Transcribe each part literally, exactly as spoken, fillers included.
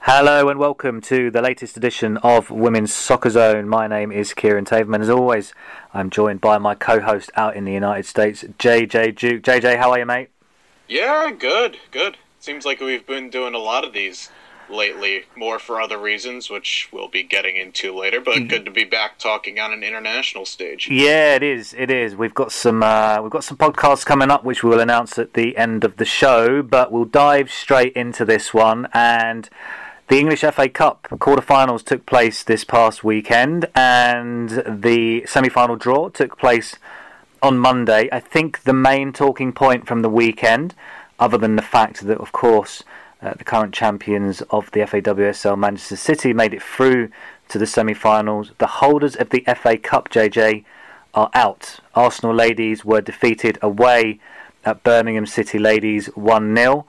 Hello and welcome to the latest edition of Women's Soccer Zone. My name is Kieran Taverman. As always, I'm joined by my co-host out in the United States, J J Duke. J J, how are you, mate? Yeah, good, good. Seems like we've been doing a lot of these lately, more for other reasons, which we'll be getting into later, but good to be back talking on an international stage. Yeah, it is. It is. We've got some uh, we've got some podcasts coming up, which we will announce at the end of the show, but we'll dive straight into this one. And the English F A Cup quarter-finals took place this past weekend, and the semi-final draw took place on Monday. I think the main talking point from the weekend, other than the fact that, of course, uh, the current champions of the F A W S L, Manchester City, made it through to the semi-finals. The holders of the F A Cup, J J, are out. Arsenal ladies were defeated away at Birmingham City ladies one nil.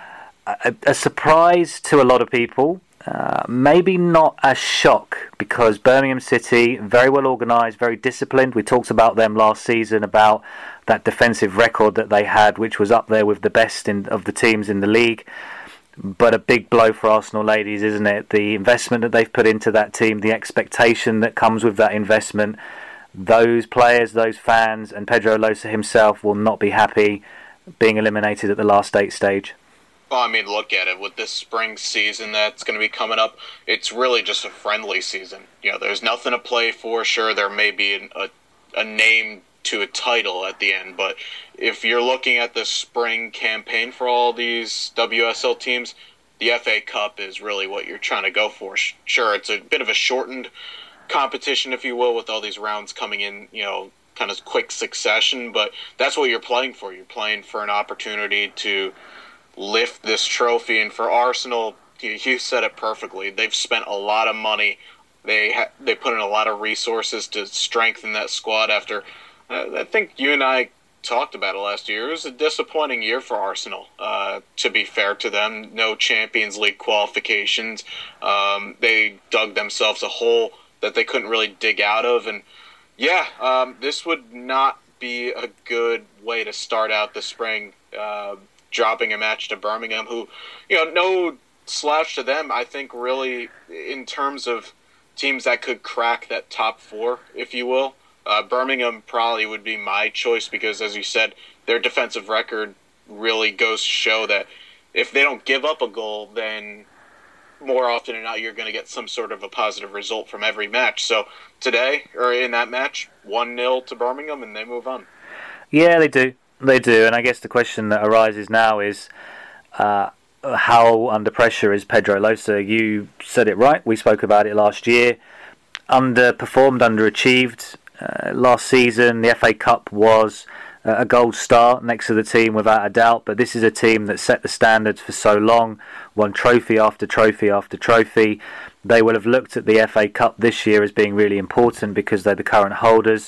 A, a surprise to a lot of people, uh, maybe not a shock, because Birmingham City, very well organised, very disciplined. We talked about them last season, about that defensive record that they had, which was up there with the best in, of the teams in the league. But a big blow for Arsenal ladies, isn't it? The investment that they've put into that team, the expectation that comes with that investment. Those players, those fans, and Pedro Losa himself will not be happy being eliminated at the last eight stage. Well, I mean, look at it. With this spring season that's going to be coming up, it's really just a friendly season. You know, there's nothing to play for. Sure, there may be an, a, a name to a title at the end, but if you're looking at the spring campaign for all these W S L teams, the F A Cup is really what you're trying to go for. Sure, it's a bit of a shortened competition, if you will, with all these rounds coming in, you know, kind of quick succession, but that's what you're playing for. You're playing for an opportunity to lift this trophy, and for Arsenal, you said it perfectly. They've spent a lot of money. They ha- they put in a lot of resources to strengthen that squad after, uh, I think you and I talked about it last year. It was a disappointing year for Arsenal, uh, to be fair to them. No Champions League qualifications. Um, they dug themselves a hole that they couldn't really dig out of, and yeah, um, this would not be a good way to start out the spring, uh, dropping a match to Birmingham, who, you know, no slouch to them. I think really in terms of teams that could crack that top four, if you will, uh, Birmingham probably would be my choice, because, as you said, their defensive record really goes to show that if they don't give up a goal, then more often than not you're going to get some sort of a positive result from every match. So today, or in that match, one nil to Birmingham, and they move on. Yeah, they do. They do, and I guess the question that arises now is uh, how under pressure is Pedro Losa? You said it right. We spoke about it last year. Underperformed, underachieved. Uh, last season, the F A Cup was uh, a gold star next to the team without a doubt, but this is a team that set the standards for so long, won trophy after trophy after trophy. They will have looked at the F A Cup this year as being really important because they're the current holders.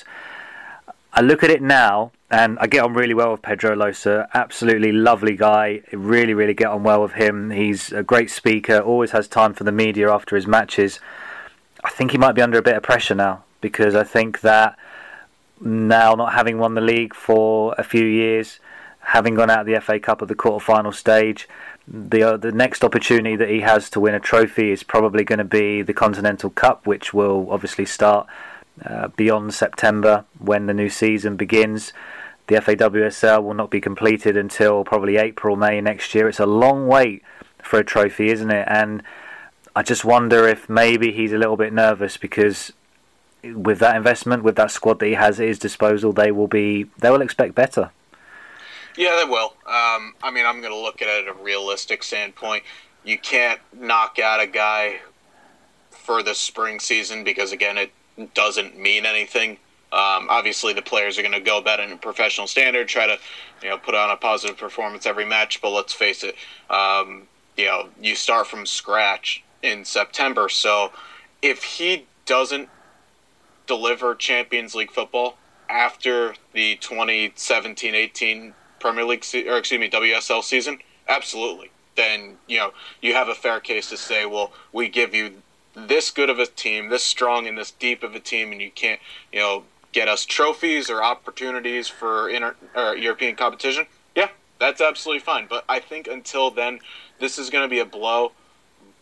I look at it now, and I get on really well with Pedro Losa. Absolutely lovely guy. Really, really get on well with him. He's a great speaker, always has time for the media after his matches. I think he might be under a bit of pressure now, because I think that now, not having won the league for a few years, having gone out of the F A Cup at the quarter-final stage, the uh, the next opportunity that he has to win a trophy is probably going to be the Continental Cup, which will obviously start Uh, beyond September when the new season begins. The F A W S L will not be completed until probably April, May next year. It's a long wait for a trophy, isn't it? And I just wonder if maybe he's a little bit nervous, because with that investment, with that squad that he has at his disposal, they will be they will expect better. Yeah, they will. Um, I mean, I'm going to look at it at a realistic standpoint. You can't knock out a guy for the spring season, because again, it doesn't mean anything. Um, obviously, the players are going to go about it in a professional standard, try to, you know, put on a positive performance every match. But let's face it, um, you know, you start from scratch in September. So if he doesn't deliver Champions League football after the twenty seventeen eighteen Premier League, se- or excuse me, W S L season, absolutely. Then, you know, you have a fair case to say, well, we give you this good of a team, this strong and this deep of a team, and you can't, you know, get us trophies or opportunities for inter- or European competition. Yeah, that's absolutely fine. But I think until then, this is going to be a blow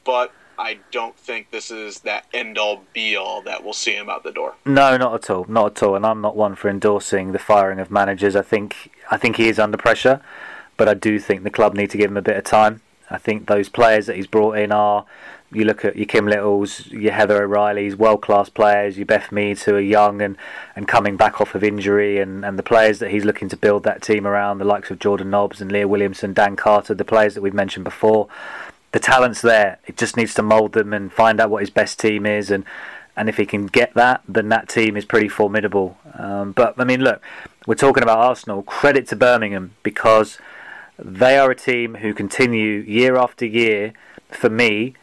but I don't think this is that end-all, be-all that will see him out the door. No, not at all, not at all. And I'm not one for endorsing the firing of managers. I think I think he is under pressure, but I do think the club need to give him a bit of time. I think those players that he's brought in are, you look at your Kim Littles, your Heather O'Reillys, world-class players, your Beth Meads who are young and, and coming back off of injury, and, and the players that he's looking to build that team around, the likes of Jordan Nobbs and Leah Williamson, Dan Carter, the players that we've mentioned before. The talent's there. It just needs to mould them and find out what his best team is, and, and if he can get that, then that team is pretty formidable. Um, but, I mean, look, we're talking about Arsenal. Credit to Birmingham, because they are a team who continue year after year, for me,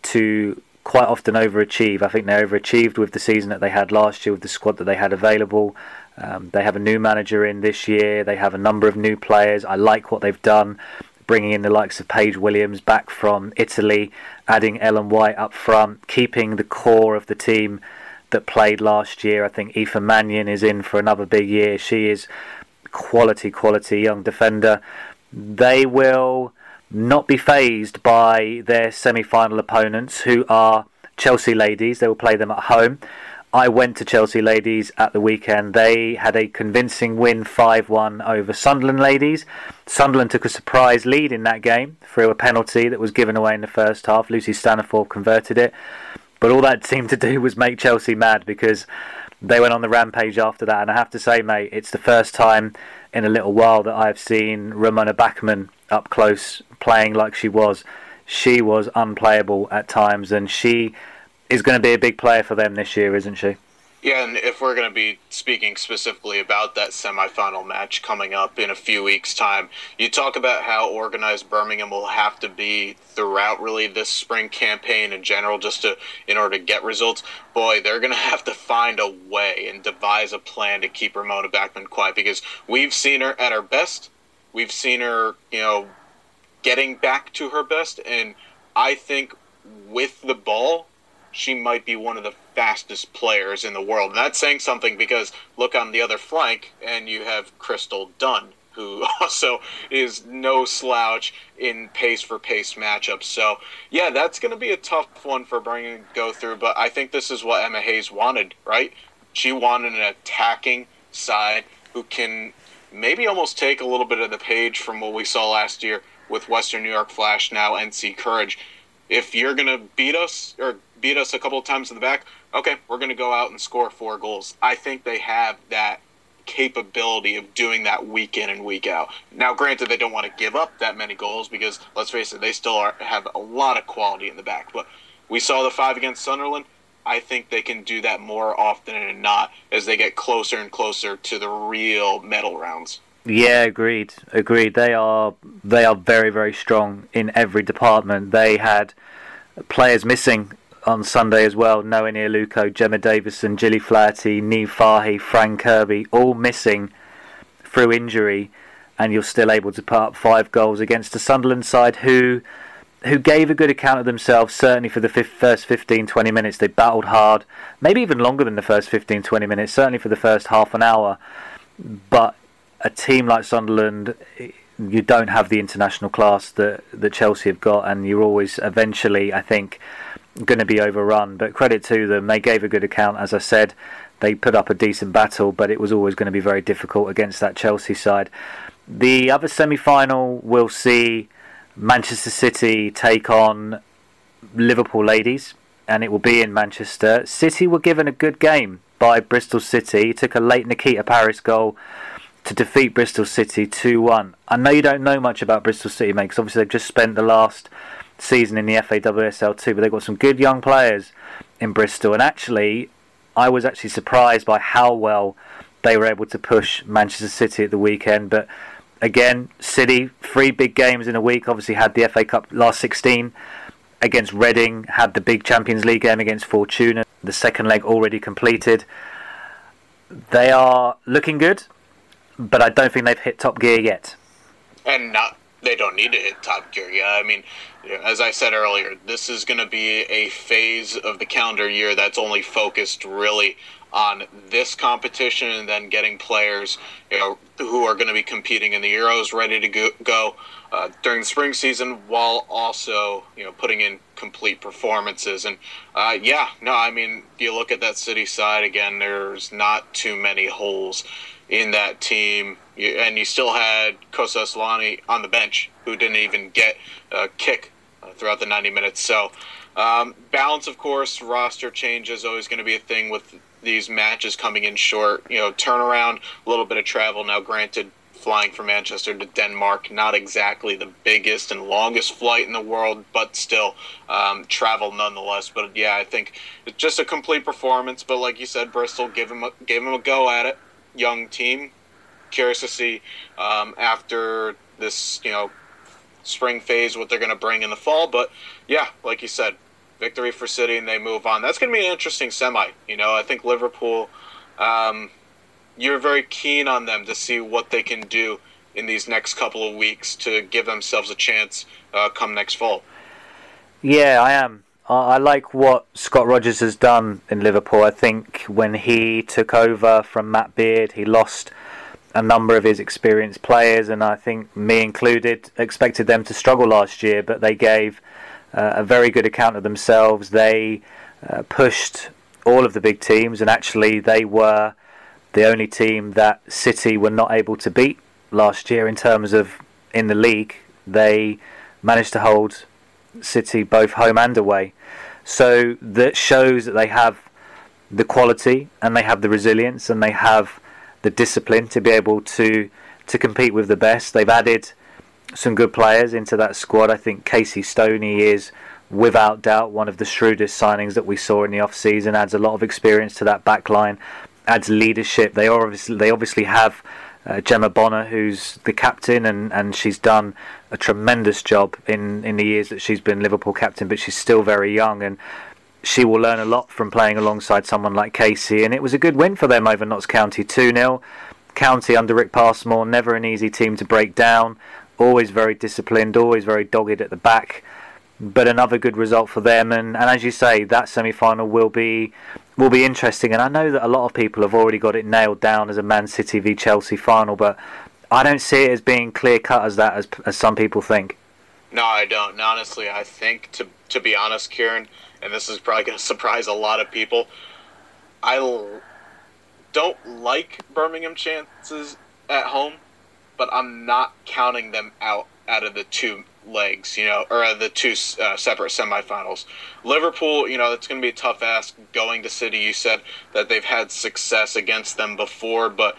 to quite often overachieve. I think they overachieved with the season that they had last year, with the squad that they had available. Um, they have a new manager in this year. They have a number of new players. I like what they've done, bringing in the likes of Paige Williams back from Italy, adding Ellen White up front, keeping the core of the team that played last year. I think Aoife Mannion is in for another big year. She is quality, quality young defender. They will not be fazed by their semi-final opponents, who are Chelsea Ladies. They will play them at home. I went to Chelsea Ladies at the weekend. They had a convincing win five one over Sunderland Ladies. Sunderland took a surprise lead in that game through a penalty that was given away in the first half. Lucy Staniforth converted it. But all that seemed to do was make Chelsea mad, because they went on the rampage after that. And I have to say, mate, it's the first time in a little while that I've seen Ramona Bachmann up close playing like she was. She was unplayable at times, and she is going to be a big player for them this year, isn't she? Yeah, and if we're going to be speaking specifically about that semifinal match coming up in a few weeks' time, you talk about how organized Birmingham will have to be throughout really this spring campaign in general, just to in order to get results. Boy, they're going to have to find a way and devise a plan to keep Ramona Bachmann quiet, because we've seen her at her best. We've seen her, you know, getting back to her best, and I think with the ball, she might be one of the fastest players in the world. And that's saying something, because look on the other flank and you have Crystal Dunn, who also is no slouch in pace-for-pace matchups. So, yeah, that's going to be a tough one for Birmingham to go through, but I think this is what Emma Hayes wanted, right? She wanted an attacking side who can maybe almost take a little bit of the page from what we saw last year with Western New York Flash, now N C Courage. If you're going to beat us, or beat us a couple of times in the back, okay, we're going to go out and score four goals. I think they have that capability of doing that week in and week out. Now, granted, they don't want to give up that many goals, because, let's face it, they still are, have a lot of quality in the back. But we saw the five against Sunderland. I think they can do that more often than not as they get closer and closer to the real medal rounds. Yeah, agreed. Agreed. They are they are very, very strong in every department. They had players missing on Sunday as well. Noah Nialuko, Gemma Davison, Gilly Flaherty, Niamh Fahy, Fran Kirby, all missing through injury, and you're still able to put up five goals against a Sunderland side who who gave a good account of themselves, certainly for the first fifteen, twenty minutes. They battled hard, maybe even longer than the first fifteen, twenty minutes, certainly for the first half an hour. But a team like Sunderland, you don't have the international class that, that Chelsea have got, and you're always eventually, I think, going to be overrun. But credit to them, they gave a good account. As I said, they put up a decent battle, but it was always going to be very difficult against that Chelsea side. The other semi-final, we'll see Manchester City take on Liverpool Ladies, and it will be in Manchester. City were given a good game by Bristol City. It took a late Nikita Paris goal to defeat Bristol City two one. I know you don't know much about Bristol City, mate, because obviously they've just spent the last season in the F A W S L two, but they've got some good young players in Bristol, and actually I was actually surprised by how well they were able to push Manchester City at the weekend. But again, City, three big games in a week, obviously had the F A Cup last sixteen against Reading, had the big Champions League game against Fortuna, the second leg already completed. They are looking good, but I don't think they've hit top gear yet. And not, they don't need to hit top gear yet. I mean, as I said earlier, this is going to be a phase of the calendar year that's only focused really on this competition, and then getting players, you know, who are going to be competing in the Euros ready to go, go uh, during the spring season, while also, you know, putting in complete performances. And uh, yeah, no, I mean, you look at that City side again. There's not too many holes in that team, you, and you still had Kosa Asllani on the bench, who didn't even get a kick uh, throughout the ninety minutes. So um, balance, of course, roster change is always going to be a thing with these matches coming in short. You know, turnaround, a little bit of travel. Now, granted, flying from Manchester to Denmark, not exactly the biggest and longest flight in the world, but still um, travel nonetheless. But yeah, I think it's just a complete performance. But like you said, Bristol gave him a, gave him a go at it. Young team. Curious to see um, after this, you know, spring phase what they're going to bring in the fall. But yeah, like you said, victory for City and they move on. That's going to be an interesting semi. You know, I think Liverpool. Um, You're very keen on them to see what they can do in these next couple of weeks to give themselves a chance uh, come next fall. Yeah, I am. I like what Scott Rogers has done in Liverpool. I think when he took over from Matt Beard, he lost a number of his experienced players, and I think me included expected them to struggle last year, but they gave uh, a very good account of themselves. They uh, pushed all of the big teams, and actually they were the only team that City were not able to beat last year in terms of in the league. They managed to hold City both home and away. So that shows that they have the quality and they have the resilience and they have the discipline to be able to to compete with the best. They've added some good players into that squad. I think Casey Stoney is without doubt one of the shrewdest signings that we saw in the off-season. Adds a lot of experience to that back line. Adds leadership. They obviously they obviously have uh, Gemma Bonner, who's the captain, and, and she's done a tremendous job in, in the years that she's been Liverpool captain. But she's still very young, and she will learn a lot from playing alongside someone like Casey. And it was a good win for them over Notts County, two nil. County under Rick Passmore, never an easy team to break down. Always very disciplined, always very dogged at the back. But another good result for them, and, and as you say, that semi-final will be will be interesting. And I know that a lot of people have already got it nailed down as a Man City v Chelsea final, but I don't see it as being clear cut as that as as some people think. No, I don't. And honestly, I think to to be honest, Kieran, and this is probably going to surprise a lot of people, I l- don't like Birmingham chances at home, but I'm not counting them out out of the two legs, you know, or uh, the two uh, separate semifinals. Liverpool, you know, it's going to be a tough ask going to City. You said that they've had success against them before, but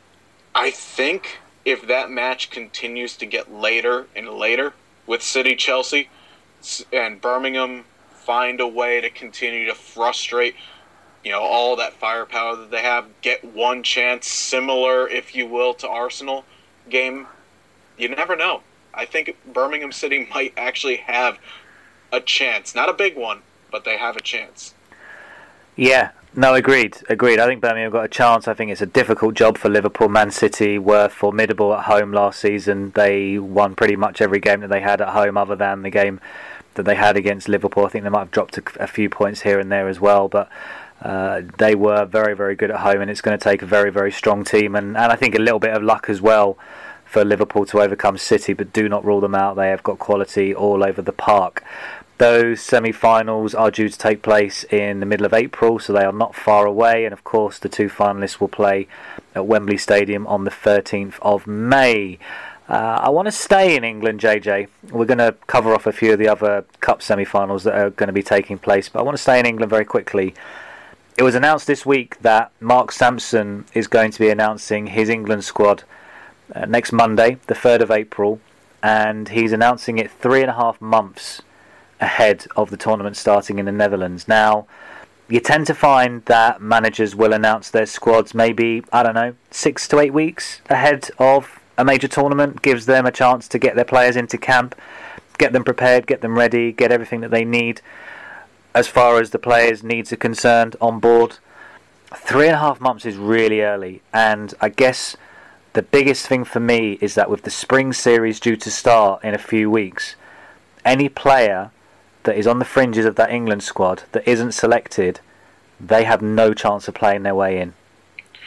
I think if that match continues to get later and later with City Chelsea and Birmingham find a way to continue to frustrate, you know, all that firepower that they have, get one chance similar, if you will, to Arsenal game, you never know. I think Birmingham City might actually have a chance. Not a big one, but they have a chance. Yeah, no, agreed. Agreed. I think Birmingham got a chance. I think it's a difficult job for Liverpool. Man City were formidable at home last season. They won pretty much every game that they had at home other than the game that they had against Liverpool. I think they might have dropped a, a few points here and there as well, but uh, they were very, very good at home, and it's going to take a very, very strong team, and, and I think a little bit of luck as well for Liverpool to overcome City, but do not rule them out. They have got quality all over the park. Those semi-finals are due to take place in the middle of April, so they are not far away, and of course the two finalists will play at Wembley Stadium on the thirteenth of May. Uh, I want to stay in England, J J. We're going to cover off a few of the other Cup semi-finals that are going to be taking place, but I want to stay in England very quickly. It was announced this week that Mark Sampson is going to be announcing his England squad Uh, next Monday, the third of April, and he's announcing it three and a half months ahead of the tournament starting in the Netherlands. Now, you tend to find that managers will announce their squads maybe, I don't know, six to eight weeks ahead of a major tournament. Gives them a chance to get their players into camp, get them prepared, get them ready, get everything that they need as far as the players' needs are concerned on board. Three and a half months is really early, and I guess the biggest thing for me is that with the spring series due to start in a few weeks, any player that is on the fringes of that England squad that isn't selected, they have no chance of playing their way in.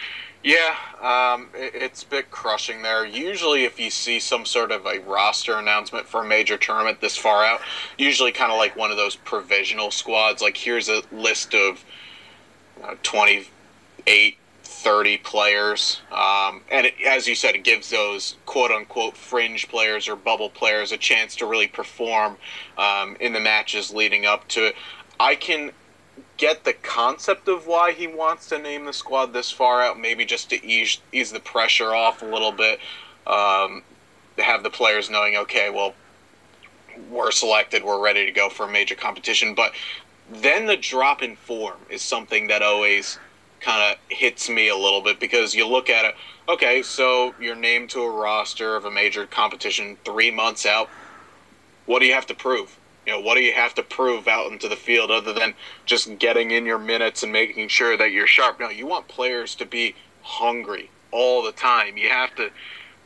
Yeah, um, it, it's a bit crushing there. Usually, if you see some sort of a roster announcement for a major tournament this far out, usually kind of like one of those provisional squads, like here's a list of uh, twenty-eight, thirty players. Um, and it, as you said, it gives those quote-unquote fringe players or bubble players a chance to really perform um, in the matches leading up to it. I can get the concept of why he wants to name the squad this far out, maybe just to ease, ease the pressure off a little bit, um, have the players knowing, okay, well, we're selected, we're ready to go for a major competition. But then the drop in form is something that always kind of hits me a little bit, because you look at it, okay, so you're named to a roster of a major competition three months out. What do you have to prove? You know, what do you have to prove out into the field other than just getting in your minutes and making sure that you're sharp? No, you want players to be hungry all the time. You have to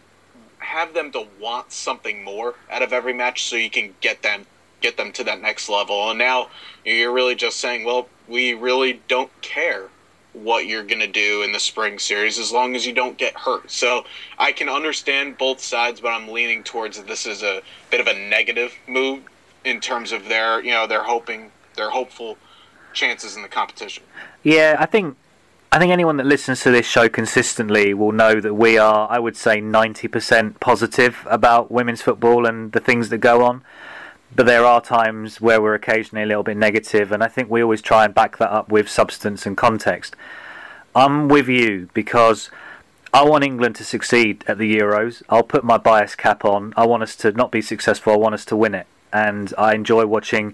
have them to want something more out of every match so you can get them get them to that next level. And now you're really just saying, well, we really don't care what you're going to do in the spring series as long as you don't get hurt. So I can understand both sides, but I'm leaning towards that this is a bit of a negative move in terms of their, you know, they're hoping, their hopeful chances in the competition. Yeah, I think I think anyone that listens to this show consistently will know that we are, I would say, ninety percent positive about women's football and the things that go on. But there are times where we're occasionally a little bit negative, and I think we always try and back that up with substance and context. I'm with you because I want England to succeed at the Euros. I'll put my bias cap on. I want us to not be successful. I want us to win it. And I enjoy watching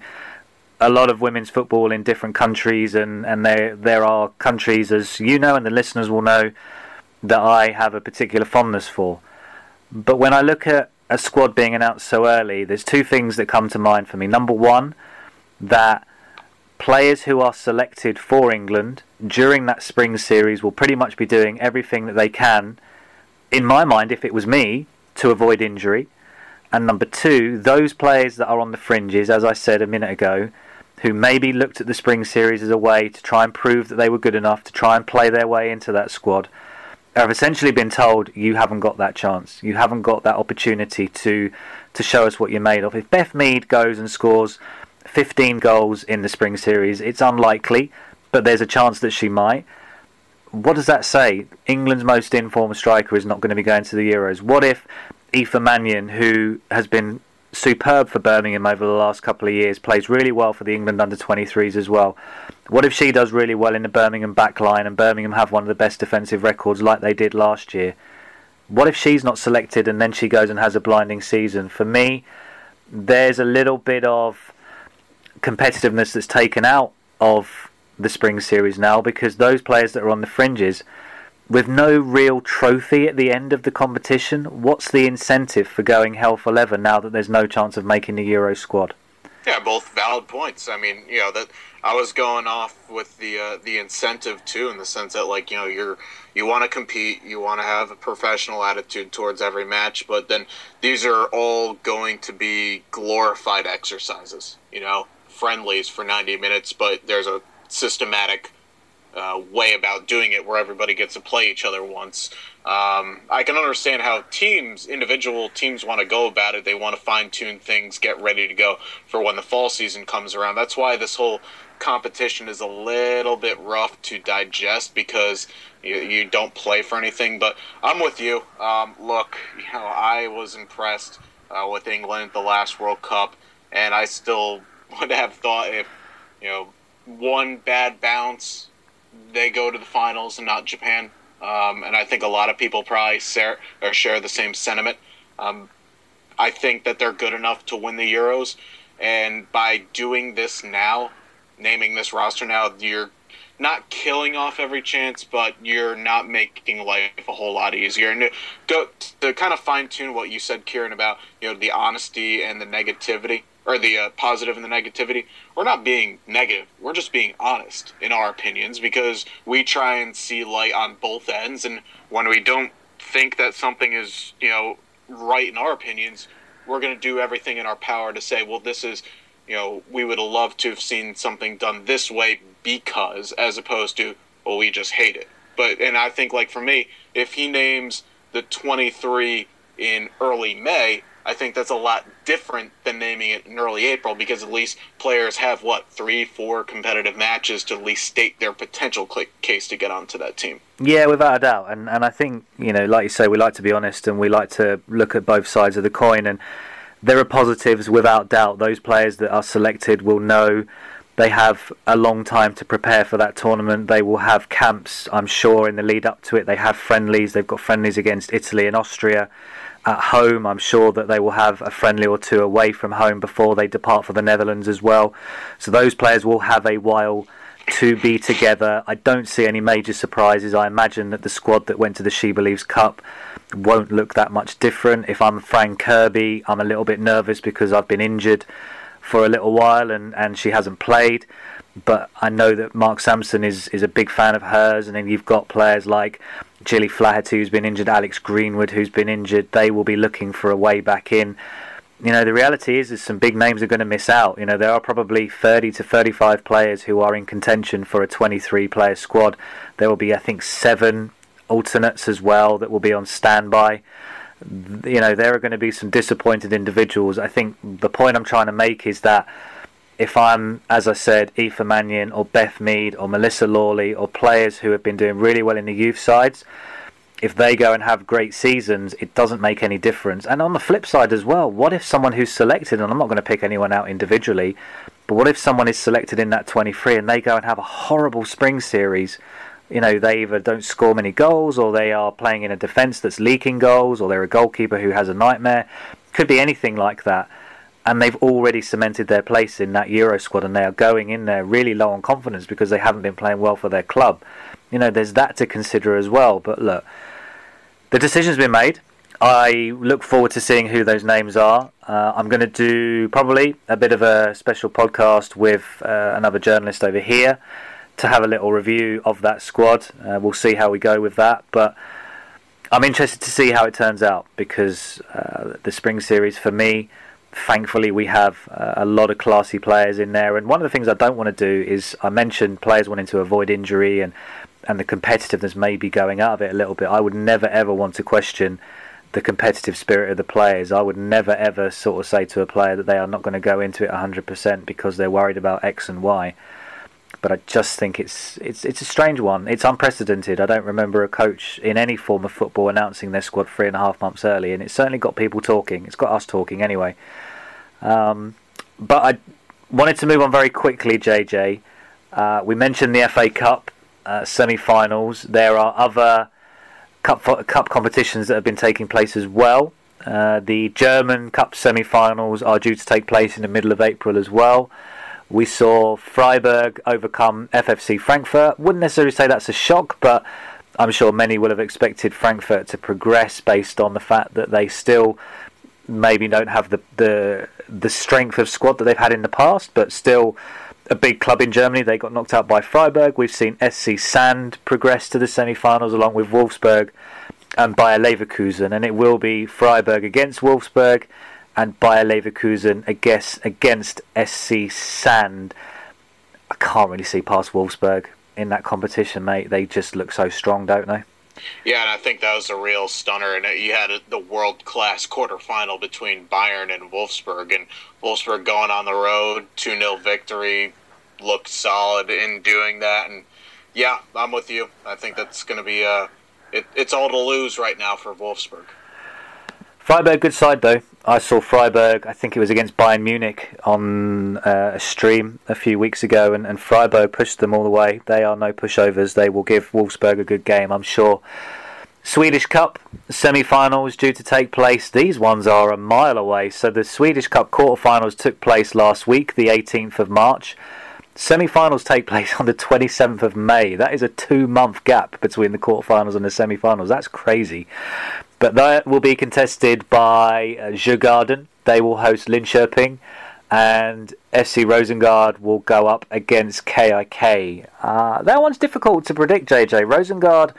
a lot of women's football in different countries, and, and there there are countries, as you know and the listeners will know, that I have a particular fondness for. But when I look at a squad being announced so early, there's two things that come to mind for me. Number one, that players who are selected for England during that spring series will pretty much be doing everything that they can, in my mind, if it was me, to avoid injury. And number two, those players that are on the fringes, as I said a minute ago, who maybe looked at the spring series as a way to try and prove that they were good enough to try and play their way into that squad, have essentially been told, you haven't got that chance. You haven't got that opportunity to to show us what you're made of. If Beth Mead goes and scores fifteen goals in the spring series, it's unlikely, but there's a chance that she might. What does that say? England's most informed striker is not going to be going to the Euros. What if Aoife Mannion, who has been superb for Birmingham over the last couple of years, plays really well for the England under twenty-threes as well? What if she does really well in the Birmingham back line and Birmingham have one of the best defensive records like they did last year? What if she's not selected and then she goes and has a blinding season? For me, there's a little bit of competitiveness that's taken out of the spring series now, because those players that are on the fringes, with no real trophy at the end of the competition, what's the incentive for going hell for leather now that there's no chance of making the Euro squad? Yeah, both valid points. I mean, you know, that I was going off with the uh, the incentive too, in the sense that, like, you know, you're you want to compete, you want to have a professional attitude towards every match, but then these are all going to be glorified exercises, you know, friendlies for ninety minutes, but there's a systematic Uh, way about doing it where everybody gets to play each other once. Um, I can understand how teams, individual teams, want to go about it. They want to fine-tune things, get ready to go for when the fall season comes around. That's why this whole competition is a little bit rough to digest, because you, you don't play for anything. But I'm with you. Um, look, you know, I was impressed uh, with England at the last World Cup, and I still would have thought if, you know, one bad bounce, they go to the finals and not Japan. Um, and I think a lot of people probably share, or share the same sentiment. Um, I think that they're good enough to win the Euros. And by doing this now, naming this roster now, you're not killing off every chance, but you're not making life a whole lot easier. And to, go, to kind of fine-tune what you said, Kieran, about, you know, the honesty and the negativity, or the uh, positive and the negativity, we're not being negative. We're just being honest in our opinions, because we try and see light on both ends. And when we don't think that something is, you know, right in our opinions, we're going to do everything in our power to say, well, this is, you know, we would have loved to have seen something done this way because, as opposed to, well, we just hate it. But and I think, like, for me, if he names the twenty-three in early May, I think that's a lot different than naming it in early April, because at least players have, what, three, four competitive matches to at least state their potential case to get onto that team. Yeah, without a doubt. And and I think, you know, like you say, we like to be honest and we like to look at both sides of the coin. And there are positives, without doubt. Those players that are selected will know they have a long time to prepare for that tournament. They will have camps, I'm sure, in the lead up to it. They have friendlies. They've got friendlies against Italy and Austria. At home, I'm sure that they will have a friendly or two away from home before they depart for the Netherlands as well. So those players will have a while to be together. I don't see any major surprises. I imagine that the squad that went to the She Believes Cup won't look that much different. If I'm Fran Kirby, I'm a little bit nervous because I've been injured for a little while and, and she hasn't played. But I know that Mark Sampson is, is a big fan of hers. And then you've got players like Gilly Flaherty, who's been injured, Alex Greenwood, who's been injured. They will be looking for a way back in. You know, the reality is that some big names are going to miss out. You know, there are probably thirty to thirty-five players who are in contention for a twenty-three player squad. There will be, I think, seven alternates as well that will be on standby. You know, there are going to be some disappointed individuals. I think the point I'm trying to make is that if I'm, as I said, Aoife Mannion or Beth Mead or Melissa Lawley or players who have been doing really well in the youth sides, if they go and have great seasons, it doesn't make any difference. And on the flip side as well, what if someone who's selected, and I'm not going to pick anyone out individually, but what if someone is selected in that twenty-three and they go and have a horrible spring series? You know, they either don't score many goals, or they are playing in a defence that's leaking goals, or they're a goalkeeper who has a nightmare. Could be anything like that. And they've already cemented their place in that Euro squad, and they are going in there really low on confidence because they haven't been playing well for their club. You know, there's that to consider as well. But look, the decision's been made. I look forward to seeing who those names are. Uh, I'm going to do probably a bit of a special podcast with uh, another journalist over here to have a little review of that squad. Uh, we'll see how we go with that. But I'm interested to see how it turns out, because uh, the spring series, for me, thankfully we have uh, a lot of classy players in there. And one of the things I don't want to do is, I mentioned players wanting to avoid injury and, and the competitiveness maybe going out of it a little bit. I would never ever want to question the competitive spirit of the players. I would never ever sort of say to a player that they are not going to go into it one hundred percent because they're worried about X and Y. But I just think it's it's it's a strange one. It's unprecedented. I don't remember a coach in any form of football announcing their squad three and a half months early, and it's certainly got people talking. It's got us talking anyway. Um, but I wanted to move on very quickly, J J. Uh, we mentioned the F A Cup uh, semi-finals. There are other cup cup competitions that have been taking place as well. Uh, the German Cup semi-finals are due to take place in the middle of April as well. We saw Freiburg overcome F F C Frankfurt. Wouldn't necessarily say that's a shock, but I'm sure many will have expected Frankfurt to progress based on the fact that they still maybe don't have the the, the strength of squad that they've had in the past, but still a big club in Germany. They got knocked out by Freiburg. We've seen S C Sand progress to the semi-finals along with Wolfsburg and Bayer Leverkusen, and it will be Freiburg against Wolfsburg and Bayer Leverkusen against, against S C Sand. I can't really see past Wolfsburg in that competition, mate. They just look so strong, don't they? Yeah, and I think that was a real stunner. And you had the world-class quarterfinal between Bayern and Wolfsburg. And Wolfsburg going on the road, two nil victory, looked solid in doing that. And yeah, I'm with you. I think that's going to be uh, it, it's all to lose right now for Wolfsburg. Freiburg, good side though. I saw Freiburg, I think it was against Bayern Munich on uh, a stream a few weeks ago, and, and Freiburg pushed them all the way. They are no pushovers. They will give Wolfsburg a good game, I'm sure. Swedish Cup semi-finals due to take place. These ones are a mile away. So the Swedish Cup quarter-finals took place last week, the eighteenth of March. Semi-finals take place on the twenty-seventh of May. That is a two-month gap between the quarter-finals and the semi-finals. That's crazy. But that will be contested by uh, Djurgården. They will host Linköping. And F C Rosengard will go up against K I K. Uh, that one's difficult to predict, J J. Rosengard,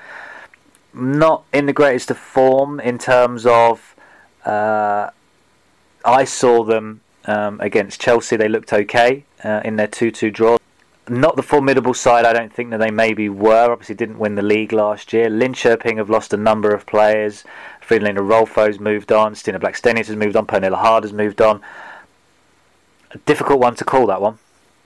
not in the greatest of form in terms of... Uh, I saw them um, against Chelsea. They looked okay uh, in their two two draw. Not the formidable side I don't think that they maybe were. Obviously didn't win the league last year. Linköping have lost a number of players. Fridolin Rolfo's moved on. Stina Blackstenius has moved on. Pernilla Hard has moved on. A difficult one to call, that one.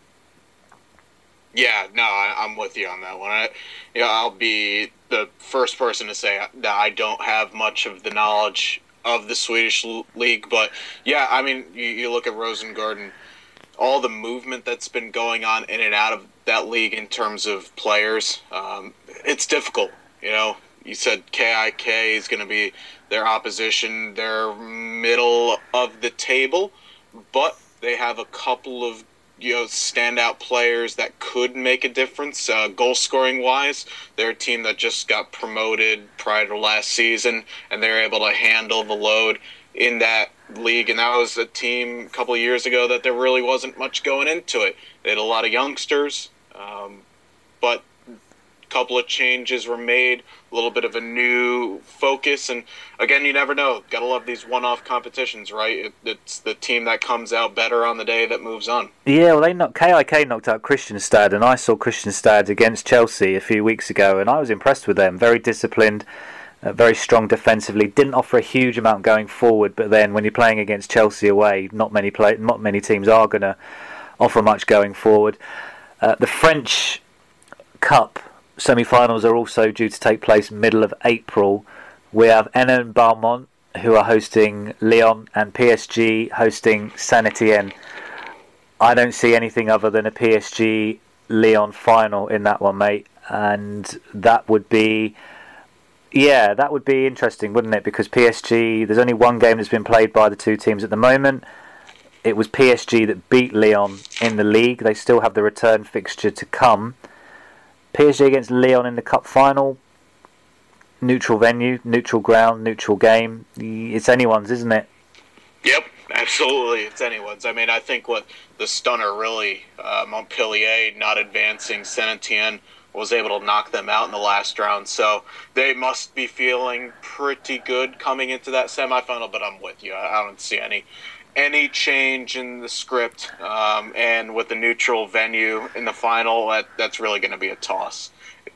Yeah, no, I, I'm with you on that one. I, you know, I'll be the first person to say that I don't have much of the knowledge of the Swedish league. But, yeah, I mean, you, you look at Rosengarden, all the movement that's been going on in and out of that league in terms of players, um, it's difficult. You know, you said K I K is going to be their opposition. They're middle of the table, but they have a couple of, you know, standout players that could make a difference. Uh, goal scoring wise, they're a team that just got promoted prior to last season, and they're able to handle the load in that league. And that was a team a couple of years ago that there really wasn't much going into it. They had a lot of youngsters, um, but a couple of changes were made, a little bit of a new focus. And again, you never know. Gotta love these one-off competitions, right? It, it's the team that comes out better on the day that moves on. Yeah, well, they knocked, K I K knocked out Kristianstad, and I saw Kristianstad against Chelsea a few weeks ago, and I was impressed with them. Very disciplined, uh, very strong defensively. Didn't offer a huge amount going forward, but then when you're playing against Chelsea away, not many play, not many teams are going to offer much going forward. Uh, the French Cup semi-finals are also due to take place middle of April. We have Enna Beaumont, who are hosting Lyon, and P S G hosting Saint-Etienne. I don't see anything other than a P S G Lyon final in that one, mate. And that would be, yeah, that would be interesting, wouldn't it? Because P S G, there's only one game that's been played by the two teams at the moment. It was P S G that beat Lyon in the league. They still have the return fixture to come. P S G against Lyon in the cup final. Neutral venue, neutral ground, neutral game. It's anyone's, isn't it? Yep, absolutely. It's anyone's. I mean, I think what the stunner really, uh, Montpellier not advancing, Saint-Etienne was able to knock them out in the last round. So they must be feeling pretty good coming into that semifinal, but I'm with you. I don't see any any change in the script. Um, and with the neutral venue in the final, that that's really going to be a toss.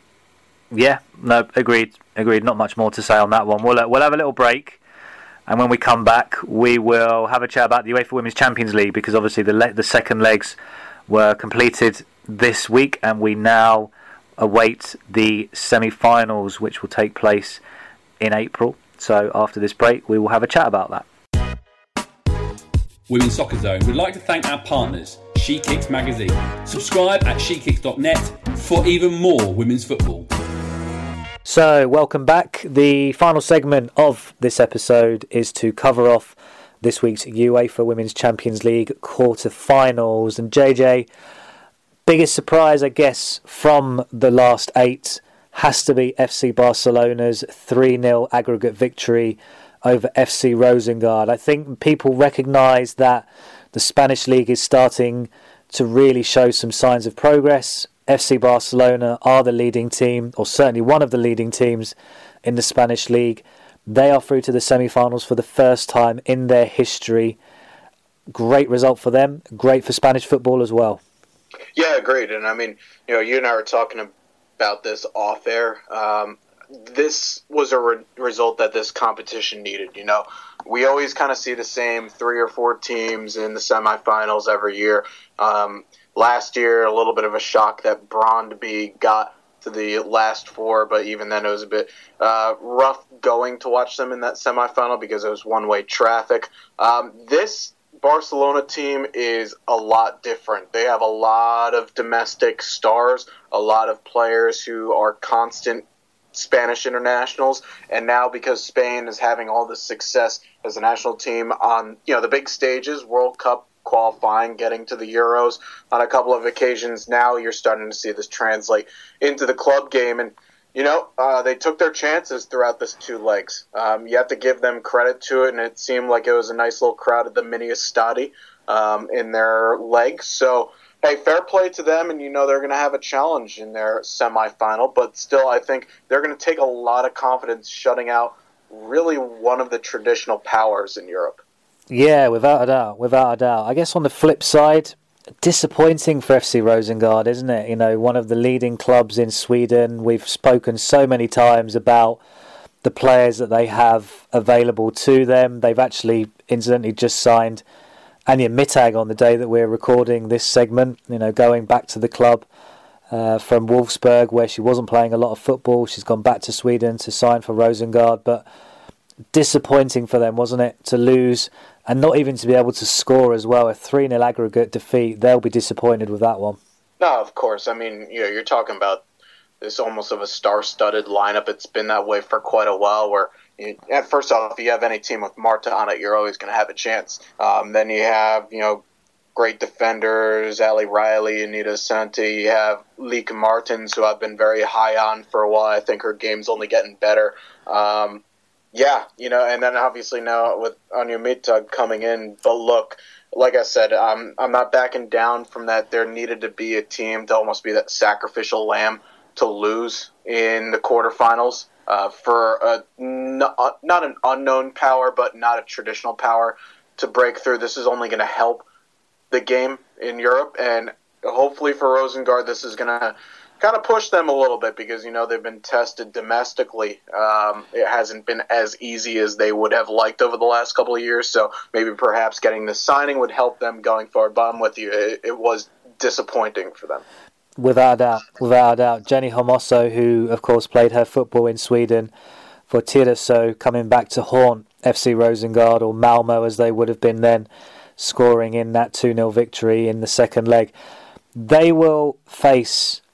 Yeah, no, agreed, agreed. Not much more to say on that one. We'll uh, we'll have a little break, and when we come back, we will have a chat about the UEFA Women's Champions League, because obviously the le- the second legs were completed this week, and we now await the semi-finals, which will take place in April. So after this break, we will have a chat about that. Women's Soccer Zone would like to thank our partners, She Kicks Magazine. Subscribe at she kicks dot net for even more women's football. So, welcome back. The final segment of this episode is to cover off this week's UEFA Women's Champions League quarter-finals. And J J, biggest surprise, I guess, from the last eight has to be F C Barcelona's three nil aggregate victory over F C Rosengard. I think people recognise that the Spanish league is starting to really show some signs of progress. F C Barcelona are the leading team, or certainly one of the leading teams in the Spanish league. They are through to the semi-finals for the first time in their history. Great result for them. Great for Spanish football as well. Yeah, agreed. And I mean, you know, you and I were talking about this off air. Um, this was a re- result that this competition needed. You know, we always kind of see the same three or four teams in the semifinals every year. Um, last year, a little bit of a shock that Brøndby got to the last four, but even then it was a bit uh, rough going to watch them in that semifinal because it was one-way traffic. Um, this Barcelona team is a lot different. They have a lot of domestic stars, a lot of players who are constant Spanish internationals, and now because Spain is having all this success as a national team on, you know, the big stages, World Cup qualifying, getting to the Euros on a couple of occasions, now you're starting to see this translate into the club game. And you know, uh, they took their chances throughout this two legs. Um, you have to give them credit to it, and it seemed like it was a nice little crowd at the Mini Estadi um, in their legs. So, hey, fair play to them, and you know they're going to have a challenge in their semifinal, but still I think they're going to take a lot of confidence shutting out really one of the traditional powers in Europe. Yeah, without a doubt, without a doubt. I guess on the flip side, disappointing for F C Rosengard, isn't it? You know, one of the leading clubs in Sweden. We've spoken so many times about the players that they have available to them. They've actually, incidentally, just signed Anja Mittag on the day that we're recording this segment. You know, going back to the club uh, from Wolfsburg, where she wasn't playing a lot of football. She's gone back to Sweden to sign for Rosengard, but disappointing for them, wasn't it, to lose and not even to be able to score as well. A three nil aggregate defeat. They'll be disappointed with that one. No, of course. I mean, you know, you're talking about this almost of a star-studded lineup. It's been that way for quite a while, where you, at first off, if you have any team with Marta on it, you're always going to have a chance. Um, then you have, you know, great defenders, Ali Riley, Anita Santi. You have Lieke Martens, who I've been very high on for a while. I think her game's only getting better. Um, yeah, you know, and then obviously now with Anja Mittag coming in. But look, like I said, I'm, I'm not backing down from that. There needed to be a team to almost be that sacrificial lamb to lose in the quarterfinals uh, for a, not, not an unknown power, but not a traditional power to break through. This is only going to help the game in Europe, and hopefully for Rosengard, this is going to kind of push them a little bit because, you know, they've been tested domestically. Um, it hasn't been as easy as they would have liked over the last couple of years, so maybe perhaps getting the signing would help them going forward. But I'm with you. It, it was disappointing for them. Without a doubt, without a doubt. Jenny Hermoso, who of course played her football in Sweden for Tyresö, coming back to haunt F C Rosengard, or Malmo as they would have been then, scoring in that two nil victory in the second leg. They will face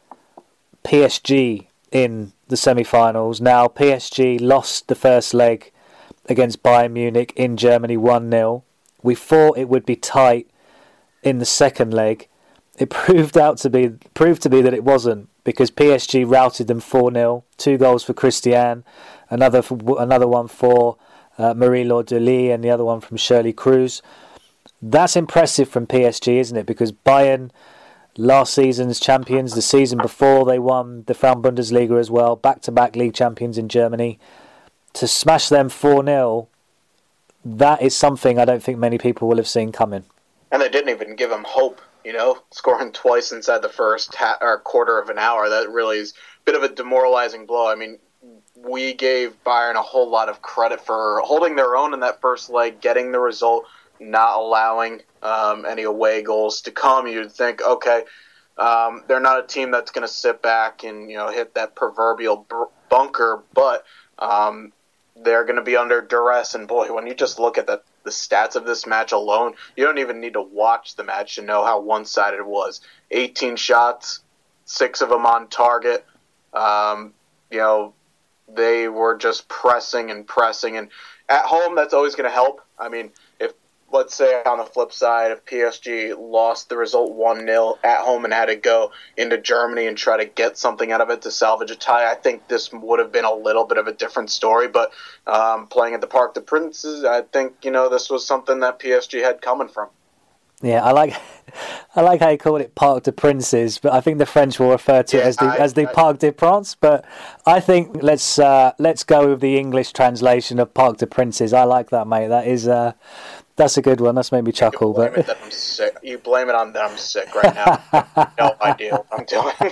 P S G in the semi-finals. Now, P S G lost the first leg against Bayern Munich in Germany one nil. We thought it would be tight in the second leg. It proved out to be proved to be that it wasn't, because P S G routed them four nil. Two goals for Christiane, another for, another one for uh, Marie-Laure Delis, and the other one from Shirley Cruz. That's impressive from P S G, isn't it? Because Bayern, last season's champions, the season before they won the Frauen-Bundesliga as well, back-to-back league champions in Germany. To smash them four nil, that is something I don't think many people will have seen coming. And they didn't even give them hope. You know, scoring twice inside the first ha- or quarter of an hour, that really is a bit of a demoralizing blow. I mean, we gave Bayern a whole lot of credit for holding their own in that first leg, getting the result, not allowing um, any away goals to come. You'd think, okay, um, they're not a team that's going to sit back and, you know, hit that proverbial b- bunker, but um, they're going to be under duress. And boy, when you just look at the, the stats of this match alone, you don't even need to watch the match to know how one-sided it was. eighteen shots, six of them on target. Um, you know, they were just pressing and pressing. And at home, that's always going to help. I mean, if, let's say on the flip side, if P S G lost the result one nil at home and had to go into Germany and try to get something out of it to salvage a tie, I think this would have been a little bit of a different story. But um, playing at the Parc des Princes, I think, you know, this was something that P S G had coming from. Yeah, I like I like how you called it Parc des Princes, but I think the French will refer to yeah, it as the I, as the I, Parc des Princes. But I think let's uh, let's go with the English translation of Parc des Princes. I like that, mate. That is uh, that's a good one. That's made me chuckle. You blame but it that I'm sick. You blame it on that I'm sick right now. No idea what I'm doing.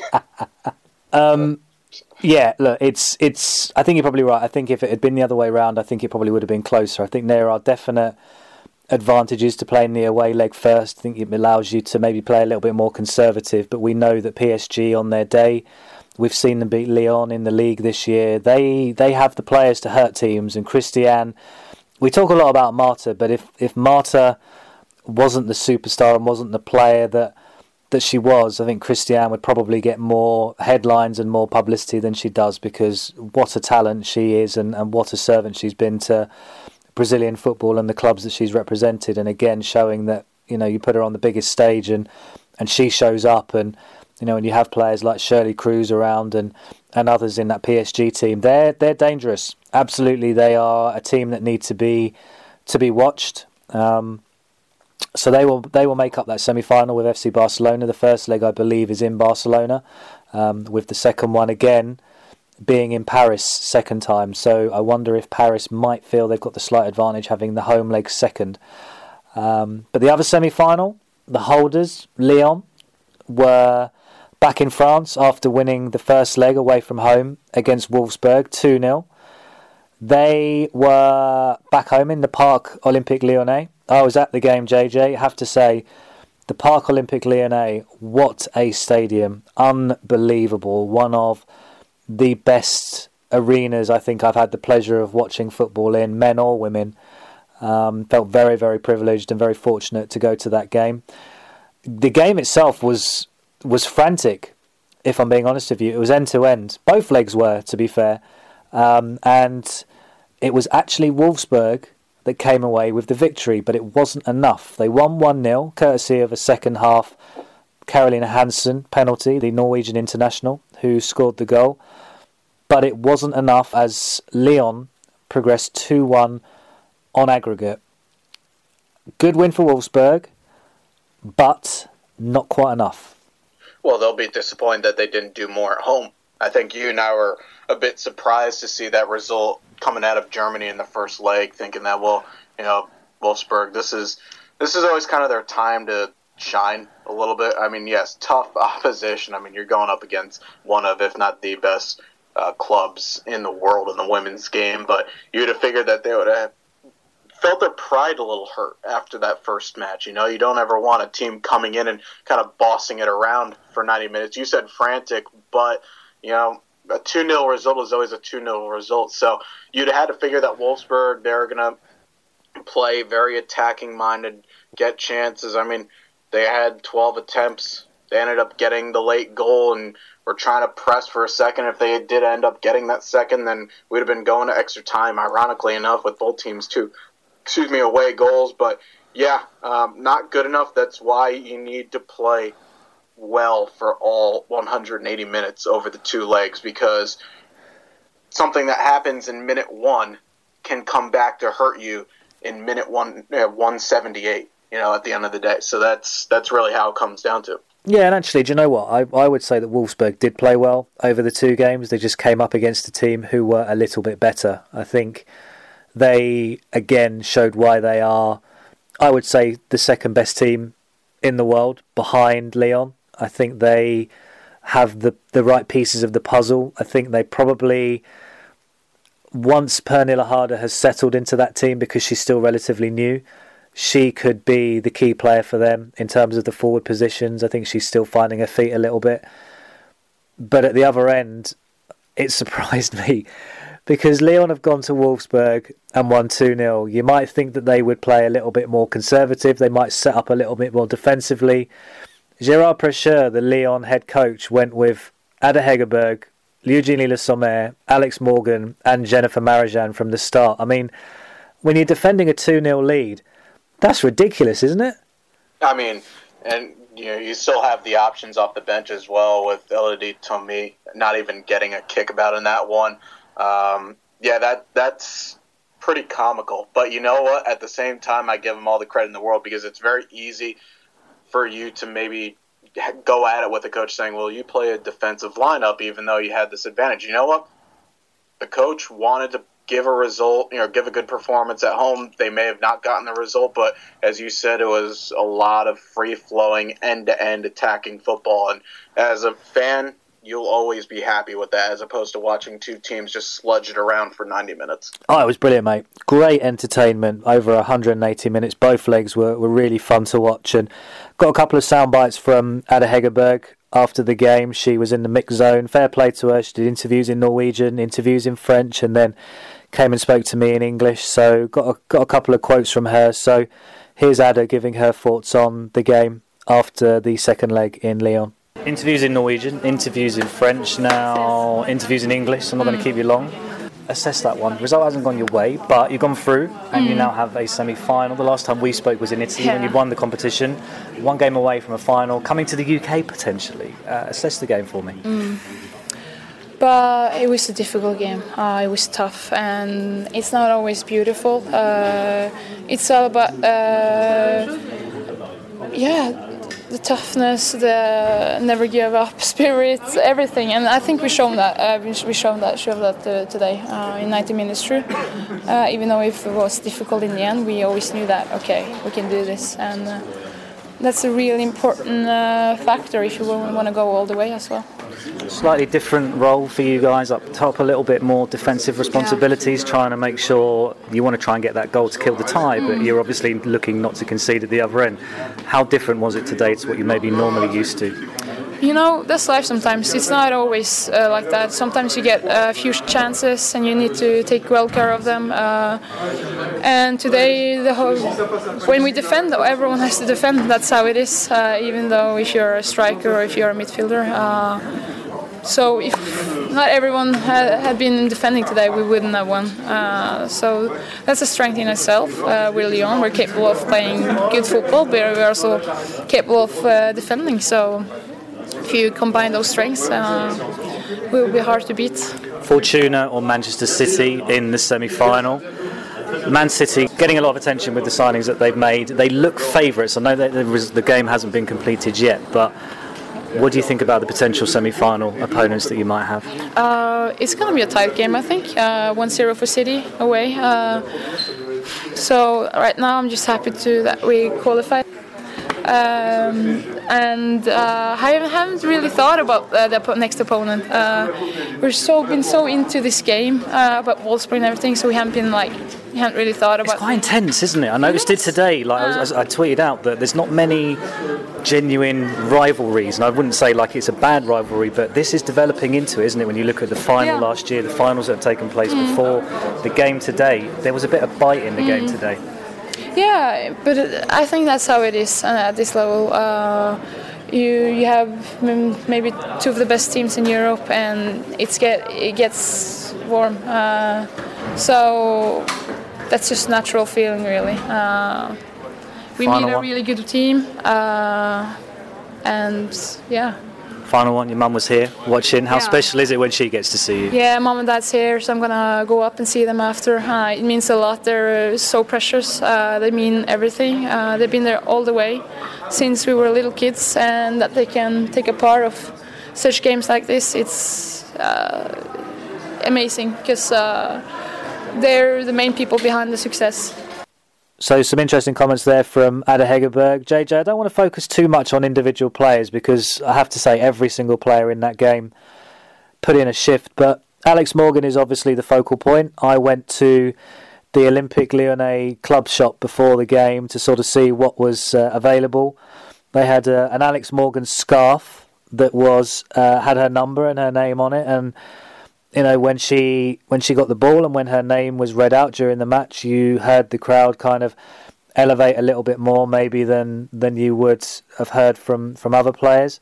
um, yeah, look, it's it's. I think you're probably right. I think if it had been the other way around, I think it probably would have been closer. I think there are definite advantages to playing the away leg first. I think it allows you to maybe play a little bit more conservative, but we know that P S G on their day, we've seen them beat Lyon in the league this year. They they have the players to hurt teams, and Christiane, we talk a lot about Marta, but if, if Marta wasn't the superstar and wasn't the player that that she was, I think Christiane would probably get more headlines and more publicity than she does, because what a talent she is, and, and what a servant she's been to Brazilian football and the clubs that she's represented. And again, showing that, you know, you put her on the biggest stage and, and she shows up, and, you know, when you have players like Shirley Cruz around and, and others in that P S G team, they're they're dangerous. Absolutely, they are a team that need to be to be watched. Um, so they will they will make up that semi-final with F C Barcelona. The first leg, I believe, is in Barcelona, um, with the second one again being in Paris second time. So I wonder if Paris might feel they've got the slight advantage having the home leg second. Um, but the other semi-final, the holders, Lyon, were back in France after winning the first leg away from home against Wolfsburg two nil. They were back home in the Parc Olympique Lyonnais. I was at the game, J J. I have to say, the Parc Olympique Lyonnais, what a stadium. Unbelievable. One of the best arenas I think I've had the pleasure of watching football in, men or women. Um, felt very, very privileged and very fortunate to go to that game. The game itself was was frantic, if I'm being honest with you. It was end-to-end. Both legs were, to be fair. Um, and it was actually Wolfsburg that came away with the victory, but it wasn't enough. They won one nil, courtesy of a second half Caroline Hansen penalty, the Norwegian international, who scored the goal. But it wasn't enough as Lyon progressed two one on aggregate. Good win for Wolfsburg, but not quite enough. Well, they'll be disappointed that they didn't do more at home. I think you and I were a bit surprised to see that result coming out of Germany in the first leg, thinking that, well, you know, Wolfsburg, this is this is always kind of their time to shine a little bit. I mean, yes, tough opposition. I mean, you're going up against one of, if not the best uh, clubs in the world in the women's game, but you'd have figured that they would have felt their pride a little hurt after that first match. You know, you don't ever want a team coming in and kind of bossing it around for ninety minutes. You said frantic, but, you know, a two nil result is always a two nil result. So you'd have had to figure that Wolfsburg, they're going to play very attacking-minded, get chances. I mean, they had twelve attempts. They ended up getting the late goal and were trying to press for a second. If they did end up getting that second, then we'd have been going to extra time, ironically enough, with both teams too. Excuse me, away goals. But, yeah, um, not good enough. That's why you need to play well for all one hundred eighty minutes over the two legs, because something that happens in minute one can come back to hurt you in minute one, uh, one seventy-eight, you know, at the end of the day. So that's that's really how it comes down to. Yeah, and actually, do you know what? I, I would say that Wolfsburg did play well over the two games. They just came up against a team who were a little bit better. I think they, again, showed why they are, I would say, the second best team in the world behind Lyon. I think they have the, the right pieces of the puzzle. I think they probably, once Pernilla Harder has settled into that team, because she's still relatively new, she could be the key player for them in terms of the forward positions. I think she's still finding her feet a little bit. But at the other end, it surprised me, because Lyon have gone to Wolfsburg and won two nil. You might think that they would play a little bit more conservative. They might set up a little bit more defensively. Gérard Precheur, the Lyon head coach, went with Ada Hegerberg, Eugénie Le Sommer, Alex Morgan and Jennifer Marijan from the start. I mean, when you're defending a two nil lead, that's ridiculous, isn't it? I mean, and you know, you still have the options off the bench as well, with Elodie Tommy not even getting a kick about in that one. Um, yeah, that that's pretty comical. But you know what? At the same time, I give them all the credit in the world, because it's very easy for you to maybe go at it with a coach saying, well, you play a defensive lineup even though you had this advantage. You know what? The coach wanted to give a result, you know, give a good performance at home. They may have not gotten the result, but as you said, it was a lot of free-flowing, end-to-end attacking football. And as a fan, you'll always be happy with that, as opposed to watching two teams just sludge it around for ninety minutes. Oh, it was brilliant, mate. Great entertainment over one hundred eighty minutes. Both legs were, were really fun to watch. And got a couple of sound bites from Ada Hegerberg after the game. She was in the mixed zone. Fair play to her. She did interviews in Norwegian, interviews in French, and then came and spoke to me in English. So got a, got a couple of quotes from her. So here's Ada giving her thoughts on the game after the second leg in Lyon. Interviews in Norwegian, interviews in French, now interviews in English. I'm not mm. going to keep you long. Assess that one. The result hasn't gone your way, but you've gone through and mm. you now have a semi-final. The last time we spoke was in Italy yeah. when you won the competition. One game away from a final, coming to the U K potentially. Uh, assess the game for me. Mm. But it was a difficult game. Uh, it was tough, and it's not always beautiful. Uh, it's all about, uh, yeah, the toughness, the never give up spirit, everything. And I think we shown that. Uh, we we shown that, showed that uh, today uh, in ninety minutes through. Uh, even though if it was difficult in the end, we always knew that okay, we can do this. And uh, that's a really important uh, factor if you want to go all the way as well. Slightly different role for you guys up top, a little bit more defensive responsibilities, yeah. Trying to make sure you want to try and get that goal to kill the tie, mm. but you're obviously looking not to concede at the other end. How different was it today to what you may be normally used to? You know, that's life sometimes. It's not always uh, like that. Sometimes you get a few chances and you need to take well care of them. Uh, and today, the whole, when we defend, everyone has to defend. That's how it is, uh, even though if you're a striker or if you're a midfielder. Uh, so if not everyone had, had been defending today, we wouldn't have won. Uh, so that's a strength in itself. Uh, we're Lyon. We're capable of playing good football, but we're also capable of uh, defending. So if you combine those strengths, uh, it will be hard to beat. Fortuna or Manchester City in the semi-final. Man City getting a lot of attention with the signings that they've made. They look favourites. I know that the game hasn't been completed yet, but what do you think about the potential semi-final opponents that you might have? Uh, it's going to be a tight game, I think. Uh, one zero for City away. Uh, so right now I'm just happy to that we qualified. Um, and uh, I haven't really thought about uh, the next opponent. Uh, we're so been so into this game uh, about Wolfsburg and everything, so we haven't been like we haven't really thought about. It's quite intense, isn't it? I noticed it today. Like uh, I, was, I tweeted out that there's not many genuine rivalries, and I wouldn't say like it's a bad rivalry, but this is developing into it, isn't it? When you look at the final yeah. last year, the finals that have taken place mm. before the game today, there was a bit of bite in the mm. game today. Yeah, but I think that's how it is uh, at this level. Uh, you you have maybe two of the best teams in Europe, and it's get it gets warm. Uh, so that's just natural feeling, really. Uh, we Final need a one. really good team, uh, and yeah. Final one, your mum was here watching. How yeah. special is it when she gets to see you? Yeah, mum and dad's here, so I'm going to go up and see them after. Uh, it means a lot. They're so precious. Uh, they mean everything. Uh, they've been there all the way since we were little kids, and that they can take a part of such games like this, it's uh, amazing because uh, they're the main people behind the success. So some interesting comments there from Ada Hegerberg. J J, I don't want to focus too much on individual players because I have to say every single player in that game put in a shift. But Alex Morgan is obviously the focal point. I went to the Olympique Lyonnais club shop before the game to sort of see what was uh, available. They had uh, an Alex Morgan scarf that was uh, had her number and her name on it, and you know, when she when she got the ball and when her name was read out during the match, you heard the crowd kind of elevate a little bit more maybe than than you would have heard from, from other players.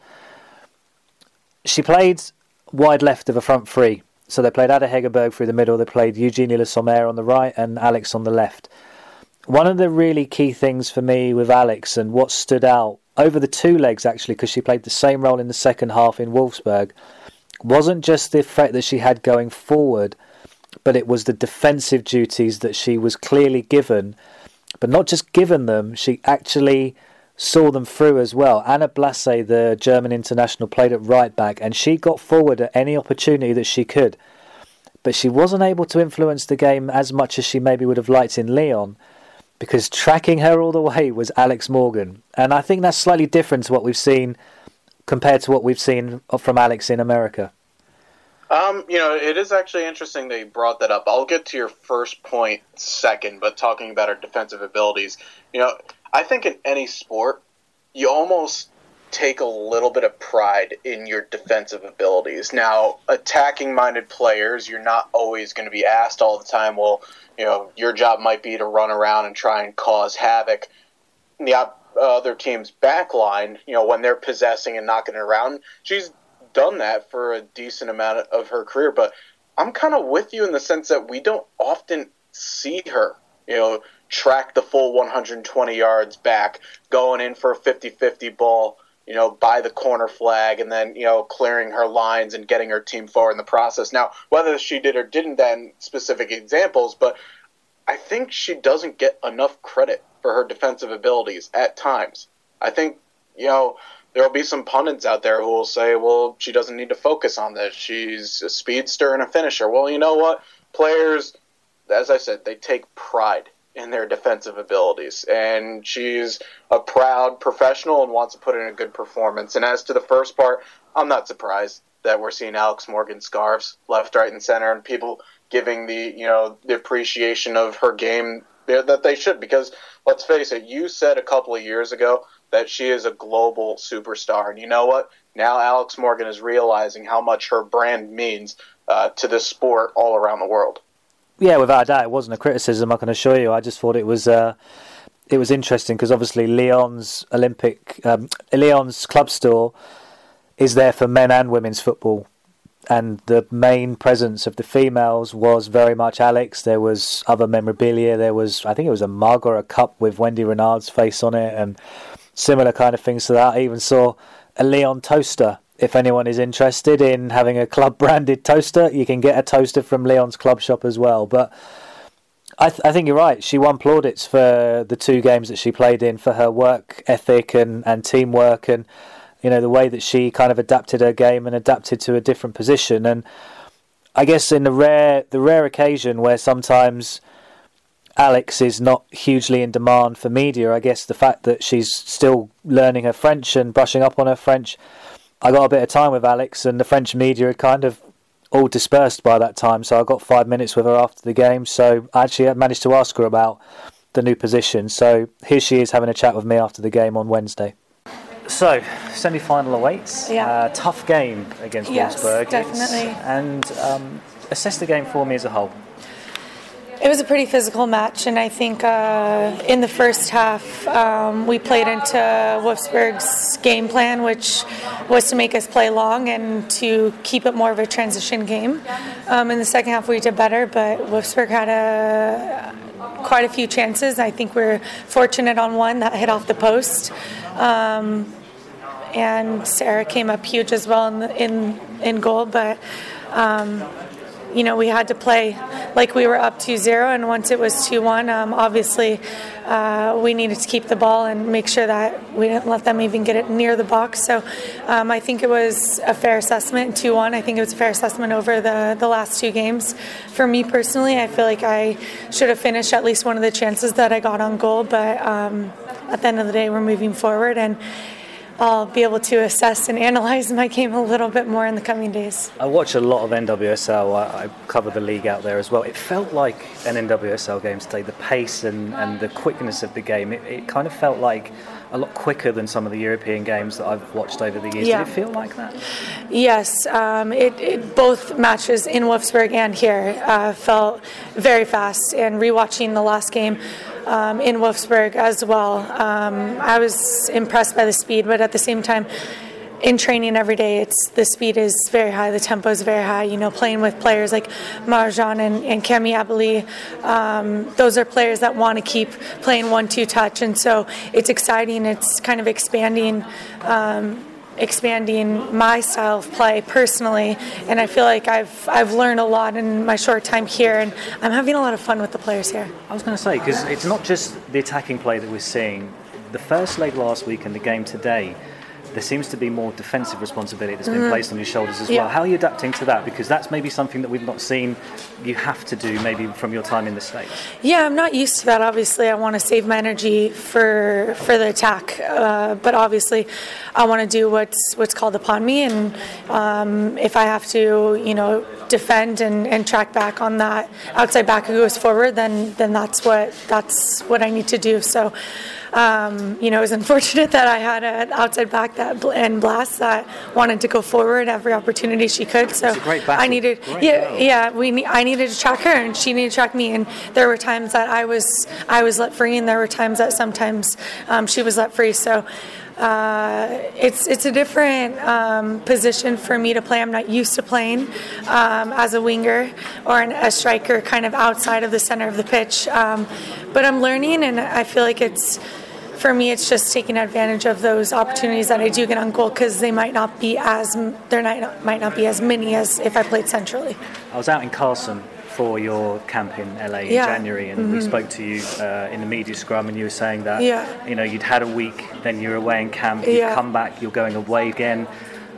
She played wide left of a front three. So they played Ada Hegerberg through the middle, they played Eugenie Le Sommer on the right and Alex on the left. One of the really key things for me with Alex and what stood out over the two legs actually, because she played the same role in the second half in Wolfsburg, wasn't just the effect that she had going forward, but it was the defensive duties that she was clearly given, but not just given them, she actually saw them through as well. Anna Blasse, the German international, played at right back, and she got forward at any opportunity that she could, but she wasn't able to influence the game as much as she maybe would have liked in Lyon, because tracking her all the way was Alex Morgan, and I think that's slightly different to what we've seen compared to what we've seen from Alex in America. Um, you know, it is actually interesting that you brought that up. I'll get to your first point second, but talking about her defensive abilities, you know, I think in any sport, you almost take a little bit of pride in your defensive abilities. Now, attacking-minded players, you're not always going to be asked all the time, well, you know, your job might be to run around and try and cause havoc. In the op- other team's back line, you know, when they're possessing and knocking it around, she's done that for a decent amount of her career, but I'm kind of with you in the sense that we don't often see her, you know, track the full one hundred twenty yards back, going in for a fifty-fifty ball, you know, by the corner flag, and then, you know, clearing her lines and getting her team forward in the process. Now, whether she did or didn't that in specific examples, but I think she doesn't get enough credit for her defensive abilities at times. I think, you know, there will be some pundits out there who will say, well, she doesn't need to focus on this. She's a speedster and a finisher. Well, you know what? Players, as I said, they take pride in their defensive abilities, and she's a proud professional and wants to put in a good performance. And as to the first part, I'm not surprised that we're seeing Alex Morgan scarves left, right, and center, and people giving the, you know, the appreciation of her game that they should, because let's face it, you said a couple of years ago that she is a global superstar, and you know what? Now Alex Morgan is realizing how much her brand means uh, to this sport all around the world. Yeah, without a doubt, it wasn't a criticism, I can assure you. I just thought it was uh, it was interesting because obviously Lyon's Olympic, um, Lyon's club store is there for men and women's football, and the main presence of the females was very much Alex. There was other memorabilia. There was, I think it was a mug or a cup with Wendy Renard's face on it, and similar kind of things to that. I even saw a Lyon toaster. If anyone is interested in having a club-branded toaster, you can get a toaster from Lyon's club shop as well. But I, th- I think you're right. She won plaudits for the two games that she played in, for her work ethic and, and teamwork, and you know the way that she kind of adapted her game and adapted to a different position. And I guess in the rare the rare occasion where sometimes Alex is not hugely in demand for media, I guess the fact that she's still learning her French and brushing up on her French, I got a bit of time with Alex, and the French media had kind of all dispersed by that time, so I got five minutes with her after the game. So I actually managed to ask her about the new position. So here she is having a chat with me after the game on Wednesday. So, semi-final awaits. Yeah. Uh, tough game against Yes, Wolfsburg. definitely. It's, and um, assess the game for me as a whole. It was a pretty physical match, and I think uh, in the first half um, we played into Wolfsburg's game plan, which was to make us play long and to keep it more of a transition game. Um, in the second half we did better, but Wolfsburg had a, quite a few chances. I think we were fortunate on one that hit off the post. Um, and Sarah came up huge as well in the, in, in goal, but um, you know, we had to play like we were up two zero, and once it was two one, um, obviously uh, we needed to keep the ball and make sure that we didn't let them even get it near the box. So um, I think it was a fair assessment, two one. I think it was a fair assessment over the, the last two games. For me personally, I feel like I should have finished at least one of the chances that I got on goal, but um, at the end of the day, we're moving forward, and I'll be able to assess and analyze my game a little bit more in the coming days. I watch a lot of N W S L. I, I cover the league out there as well. It felt like an N W S L game today. The pace and, and the quickness of the game, it, it kind of felt like a lot quicker than some of the European games that I've watched over the years. Yeah. Did it feel like that? Yes, um, it, it both matches in Wolfsburg and here uh, felt very fast. And rewatching the last game um, in Wolfsburg as well, um, I was impressed by the speed, but at the same time, in training every day, it's the speed is very high, the tempo is very high. You know, playing with players like Marjan and, and Cami Abali, um, those are players that want to keep playing one-two touch, and so it's exciting. It's kind of expanding, um, expanding my style of play personally, and I feel like I've I've learned a lot in my short time here, and I'm having a lot of fun with the players here. I was going to say, because it's not just the attacking play that we're seeing. The first leg last week and the game today, there seems to be more defensive responsibility that's been mm-hmm. placed on your shoulders as yeah. well. How are you adapting to that? Because that's maybe something that we've not seen you have to do maybe from your time in the States. Yeah, I'm not used to that. Obviously, I want to save my energy for for the attack. Uh, but obviously, I want to do what's what's called upon me. And um, if I have to, you know, defend and, and track back on that outside back who goes forward, then then that's what that's what I need to do. So. Um, you know, it was unfortunate that I had an outside back that and Blast that wanted to go forward every opportunity she could. So it's a great battle. I needed, great yeah, battle. yeah. We ne- I needed to track her, and she needed to track me. And there were times that I was I was let free, and there were times that sometimes um, she was let free. So. Uh, it's it's a different um, position for me to play. I'm not used to playing um, as a winger or an, a striker, kind of outside of the center of the pitch. Um, but I'm learning, and I feel like it's for me. It's just taking advantage of those opportunities that I do get on goal, because they might not be as there might might not be as many as if I played centrally. I was out in Carson for your camp in L A in yeah. January, and mm-hmm. we spoke to you uh, in the media scrum, and you were saying that yeah. you know you'd had a week, then you were away in camp, you've yeah. come back, you're going away again.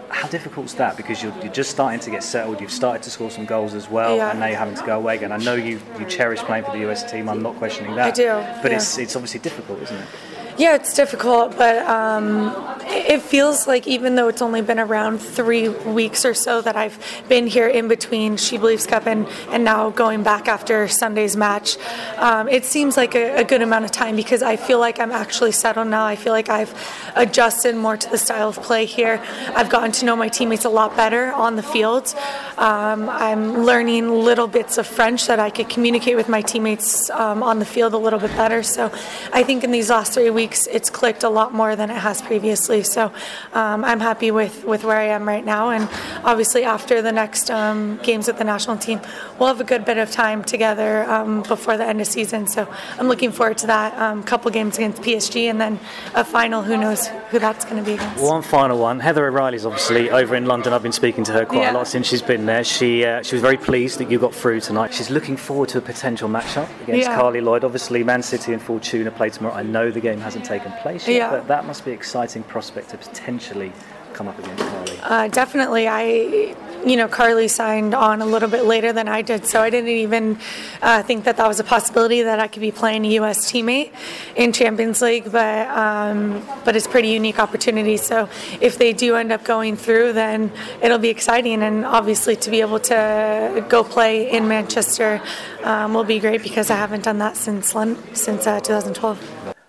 how difficult is that? Because you're, you're just starting to get settled, you've started to score some goals as well, yeah. and now you're having to go away again. I know you you cherish playing for the U S team, I'm not questioning that. I do. But yeah. it's it's obviously difficult, isn't it? Yeah, it's difficult, but um, it feels like even though it's only been around three weeks or so that I've been here in between She Believes Cup and, and now going back after Sunday's match, um, it seems like a, a good amount of time because I feel like I'm actually settled now. I feel like I've adjusted more to the style of play here. I've gotten to know my teammates a lot better on the field. Um, I'm learning little bits of French that I could communicate with my teammates um, on the field a little bit better. So I think in these last three weeks, it's clicked a lot more than it has previously. So um, I'm happy with, with where I am right now. And obviously after the next um, games with the national team, we'll have a good bit of time together um, before the end of season. So I'm looking forward to that. Um, couple games against P S G and then a final. Who knows who that's going to be against. One final one. Heather O'Reilly's obviously over in London. I've been speaking to her quite yeah. a lot since she's been there. She uh, she was very pleased that you got through tonight. She's looking forward to a potential matchup against yeah. Carly Lloyd. Obviously Man City and Fortuna play tomorrow. I know the game hasn't taken place yet, yeah. but that must be an exciting prospect to potentially come up against Carly. Uh, definitely. I, you know, Carly signed on a little bit later than I did, so I didn't even uh, think that that was a possibility that I could be playing a U S teammate in Champions League, but um, but it's a pretty unique opportunity. So if they do end up going through, then it'll be exciting, and obviously to be able to go play in Manchester um, will be great because I haven't done that since since uh, twenty twelve.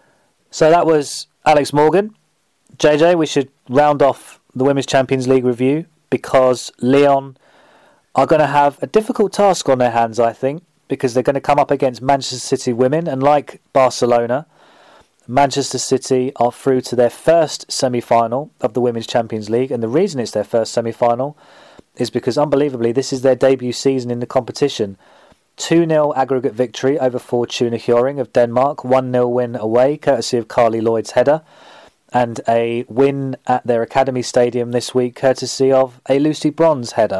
So that was Alex Morgan. J J, we should round off the Women's Champions League review because Lyon are going to have a difficult task on their hands, I think, because they're going to come up against Manchester City women, and like Barcelona, Manchester City are through to their first semi-final of the Women's Champions League, and the reason it's their first semi-final is because, unbelievably, this is their debut season in the competition. two nil aggregate victory over Fortuna Hjørring of Denmark, one nil win away, courtesy of Carly Lloyd's header, and a win at their Academy Stadium this week, courtesy of a Lucy Bronze header.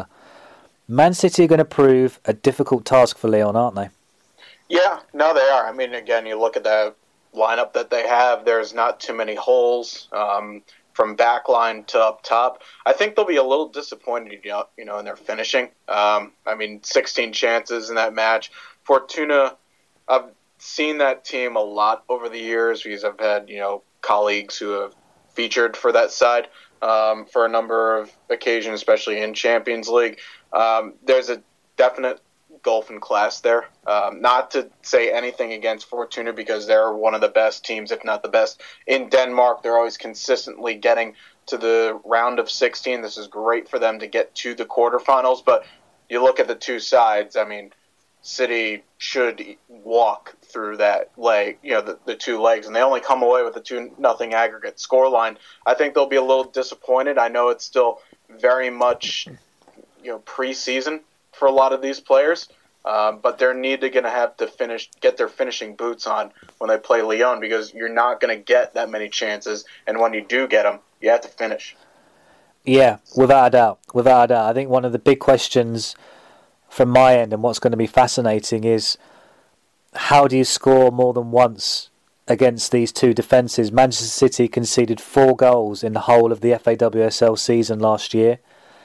Man City are going to prove a difficult task for Lyon, aren't they? Yeah, no, they are. I mean, again, you look at the lineup that they have, there's not too many holes um, from backline to up top. I think they'll be a little disappointed, you know, you know in their finishing. Um, I mean, sixteen chances in that match. Fortuna, I've seen that team a lot over the years because I've had, you know, colleagues who have featured for that side um, for a number of occasions, especially in Champions League. Um, there's a definite gulf in class there. Um, not to say anything against Fortuna because they're one of the best teams, if not the best, in Denmark. They're always consistently getting to the round of sixteen. This is great for them to get to the quarterfinals. But you look at the two sides, I mean, City should walk through that leg, you know, the, the two legs, and they only come away with a two nothing aggregate scoreline. I think they'll be a little disappointed. I know it's still very much, you know, preseason for a lot of these players, um, but they're need to gonna have to finish, get their finishing boots on when they play Lyon because you're not gonna get that many chances, and when you do get them, you have to finish. Yeah, without a doubt, without a doubt. I think one of the big questions from my end and what's going to be fascinating is how do you score more than once against these two defences? Manchester City conceded four goals in the whole of the F A W S L season last year.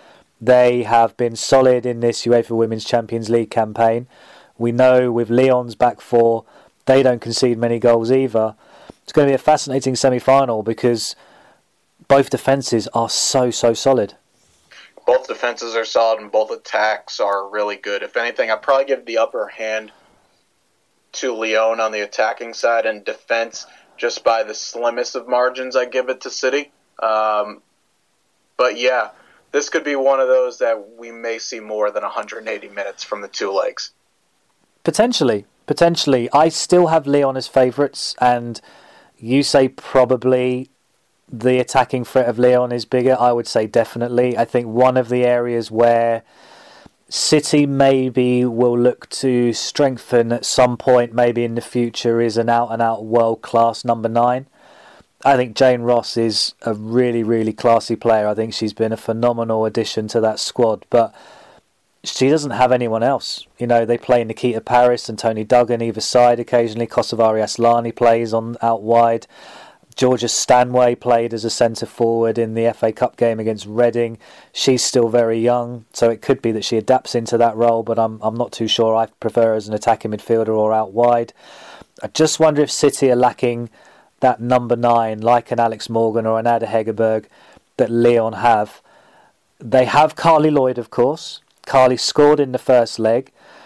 They have been solid in this UEFA Women's Champions League campaign. We know with Lyon's back four, they don't concede many goals either. It's going to be a fascinating semi-final because both defences are so, so solid. Both defenses are solid and both attacks are really good. If anything, I'd probably give the upper hand to Lyon on the attacking side, and defense, just by the slimmest of margins, I give it to City. Um, but yeah, this could be one of those that we may see more than one hundred eighty minutes from the two legs. Potentially, potentially. I still have Lyon as favourites, and you say probably the attacking threat of Lyon is bigger. I would say definitely. I think one of the areas where City maybe will look to strengthen at some point, maybe in the future, is an out-and-out world-class number nine. I think Jane Ross is a really, really classy player. I think she's been a phenomenal addition to that squad, but she doesn't have anyone else. You know, they play Nikita Paris and Tony Duggan either side occasionally. Kosovari Aslani plays on out wide. Georgia Stanway played as a centre forward in the F A Cup game against Reading. She's still very young, so it could be that she adapts into that role, but I'm I'm not too sure. I prefer her as an attacking midfielder or out wide. I just wonder if City are lacking that number nine, like an Alex Morgan or an Ada Hegerberg, that Lyon have. They have Carly Lloyd, of course. Carly scored in the first leg.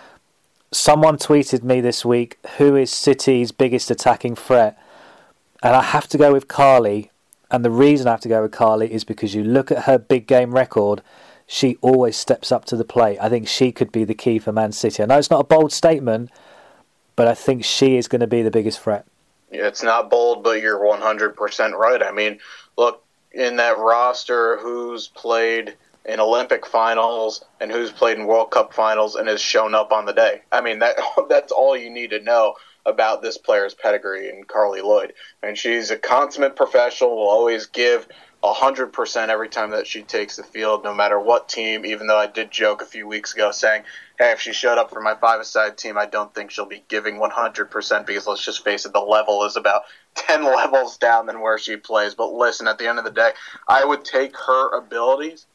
Someone tweeted me this week, who is City's biggest attacking threat? And I have to go with Carly. And the reason I have to go with Carly is because you look at her big game record, she always steps up to the plate. I think she could be the key for Man City. I know it's not a bold statement, but I think she is going to be the biggest threat. Yeah, it's not bold, but you're one hundred percent right. I mean, look, in that roster, who's played in Olympic finals and who's played in World Cup finals and has shown up on the day. I mean, that that's all you need to know about this player's pedigree and Carly Lloyd. And she's a consummate professional, will always give one hundred percent every time that she takes the field, no matter what team, even though I did joke a few weeks ago saying, hey, if she showed up for my five-a-side team, I don't think she'll be giving one hundred percent because, let's just face it, the level is about ten levels down than where she plays. But listen, at the end of the day, I would take her abilities,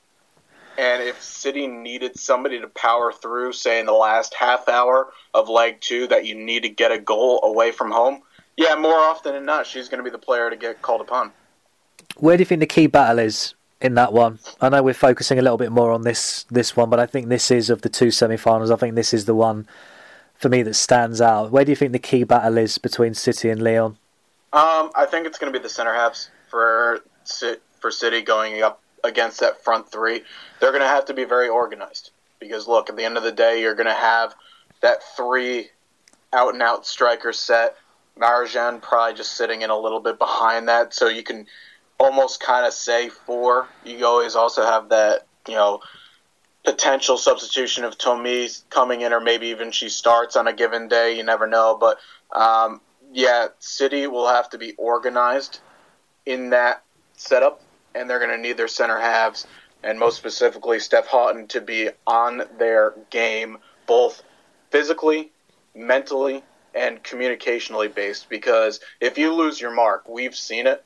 and if City needed somebody to power through, say, in the last half hour of leg two, that you need to get a goal away from home, yeah, more often than not, she's going to be the player to get called upon. Where do you think the key battle is in that one? I know we're focusing a little bit more on this this one, but I think this is, of the two semi-finals, I think this is the one for me that stands out. Where do you think the key battle is between City and Lyon? Um, I think it's going to be the centre halves for for City going up against that front three. They're going to have to be very organized because, look, at the end of the day, you're going to have that three out-and-out striker set. Marjan probably just sitting in a little bit behind that, so you can almost kind of say four. You always also have that, you know, potential substitution of Tomi coming in, or maybe even she starts on a given day. You never know. But, um, yeah, City will have to be organized in that setup, and they're going to need their center halves, and most specifically Steph Houghton, to be on their game, both physically, mentally, and communicationally based. Because if you lose your mark, we've seen it,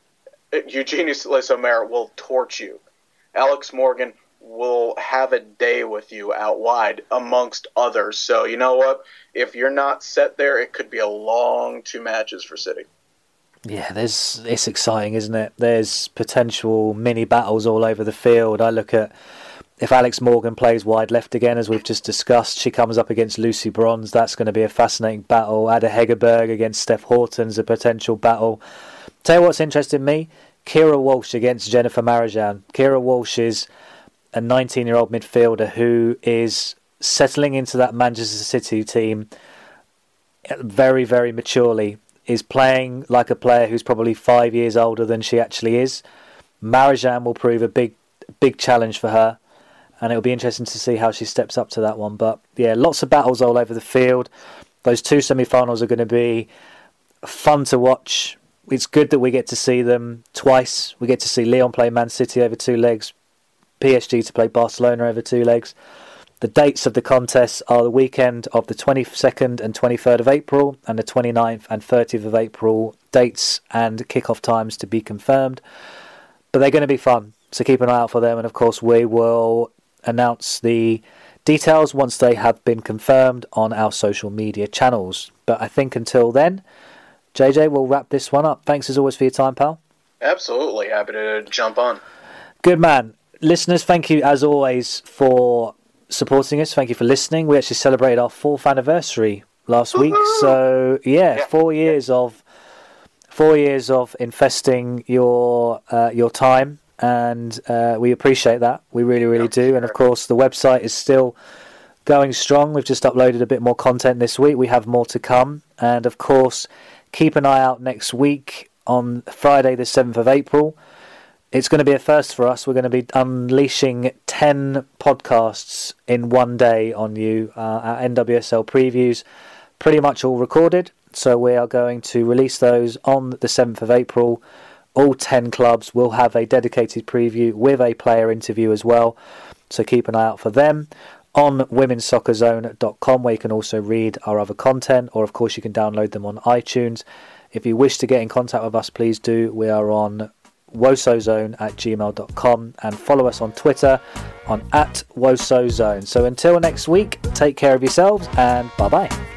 Eugenius Lesomer will torch you. Alex Morgan will have a day with you out wide, amongst others. So, you know what? If you're not set there, it could be a long two matches for City. Yeah, there's it's exciting, isn't it? There's potential mini battles all over the field. I look at, if Alex Morgan plays wide left again, as we've just discussed, she comes up against Lucy Bronze. That's going to be a fascinating battle. Ada Hegerberg against Steph Houghton's a potential battle. Tell you what's interesting me, Kira Walsh against Jennifer Marjan. Kira Walsh is a nineteen-year-old midfielder who is settling into that Manchester City team very, very maturely, is playing like a player who's probably five years older than she actually is. Marjan will prove a big, big challenge for her, and it'll be interesting to see how she steps up to that one. But yeah, lots of battles all over the field. Those two semi-finals are going to be fun to watch. It's good that we get to see them twice. We get to see Lyon play Man City over two legs, P S G to play Barcelona over two legs. The dates of the contests are the weekend of the twenty-second and twenty-third of April and the twenty-ninth and thirtieth of April. Dates and kick-off times to be confirmed. But they're going to be fun, so keep an eye out for them. And of course, we will announce the details once they have been confirmed on our social media channels. But I think until then, J J, we'll wrap this one up. Thanks as always for your time, pal. Absolutely. Happy to jump on. Good man. Listeners, thank you as always for supporting us. Thank you for listening. We actually celebrated our fourth anniversary last Woo-hoo! week. So, yeah, yeah, four years yeah. of four years of infesting your uh, your time, and uh, we appreciate that. We really, really yeah, do. Sure. And, of course, the website is still going strong. We've just uploaded a bit more content this week. We have more to come. And, of course, keep an eye out next week on Friday the seventh of April. It's going to be a first for us. We're going to be unleashing ten podcasts in one day on you. Uh, our N W S L previews, pretty much all recorded. So we are going to release those on the seventh of April. All ten clubs will have a dedicated preview with a player interview as well. So keep an eye out for them on women's soccer zone dot com, where you can also read our other content, or of course you can download them on iTunes. If you wish to get in contact with us, please do. We are on wosozone at gmail dot com and follow us on Twitter on at wosozone. So until next week, take care of yourselves and bye bye.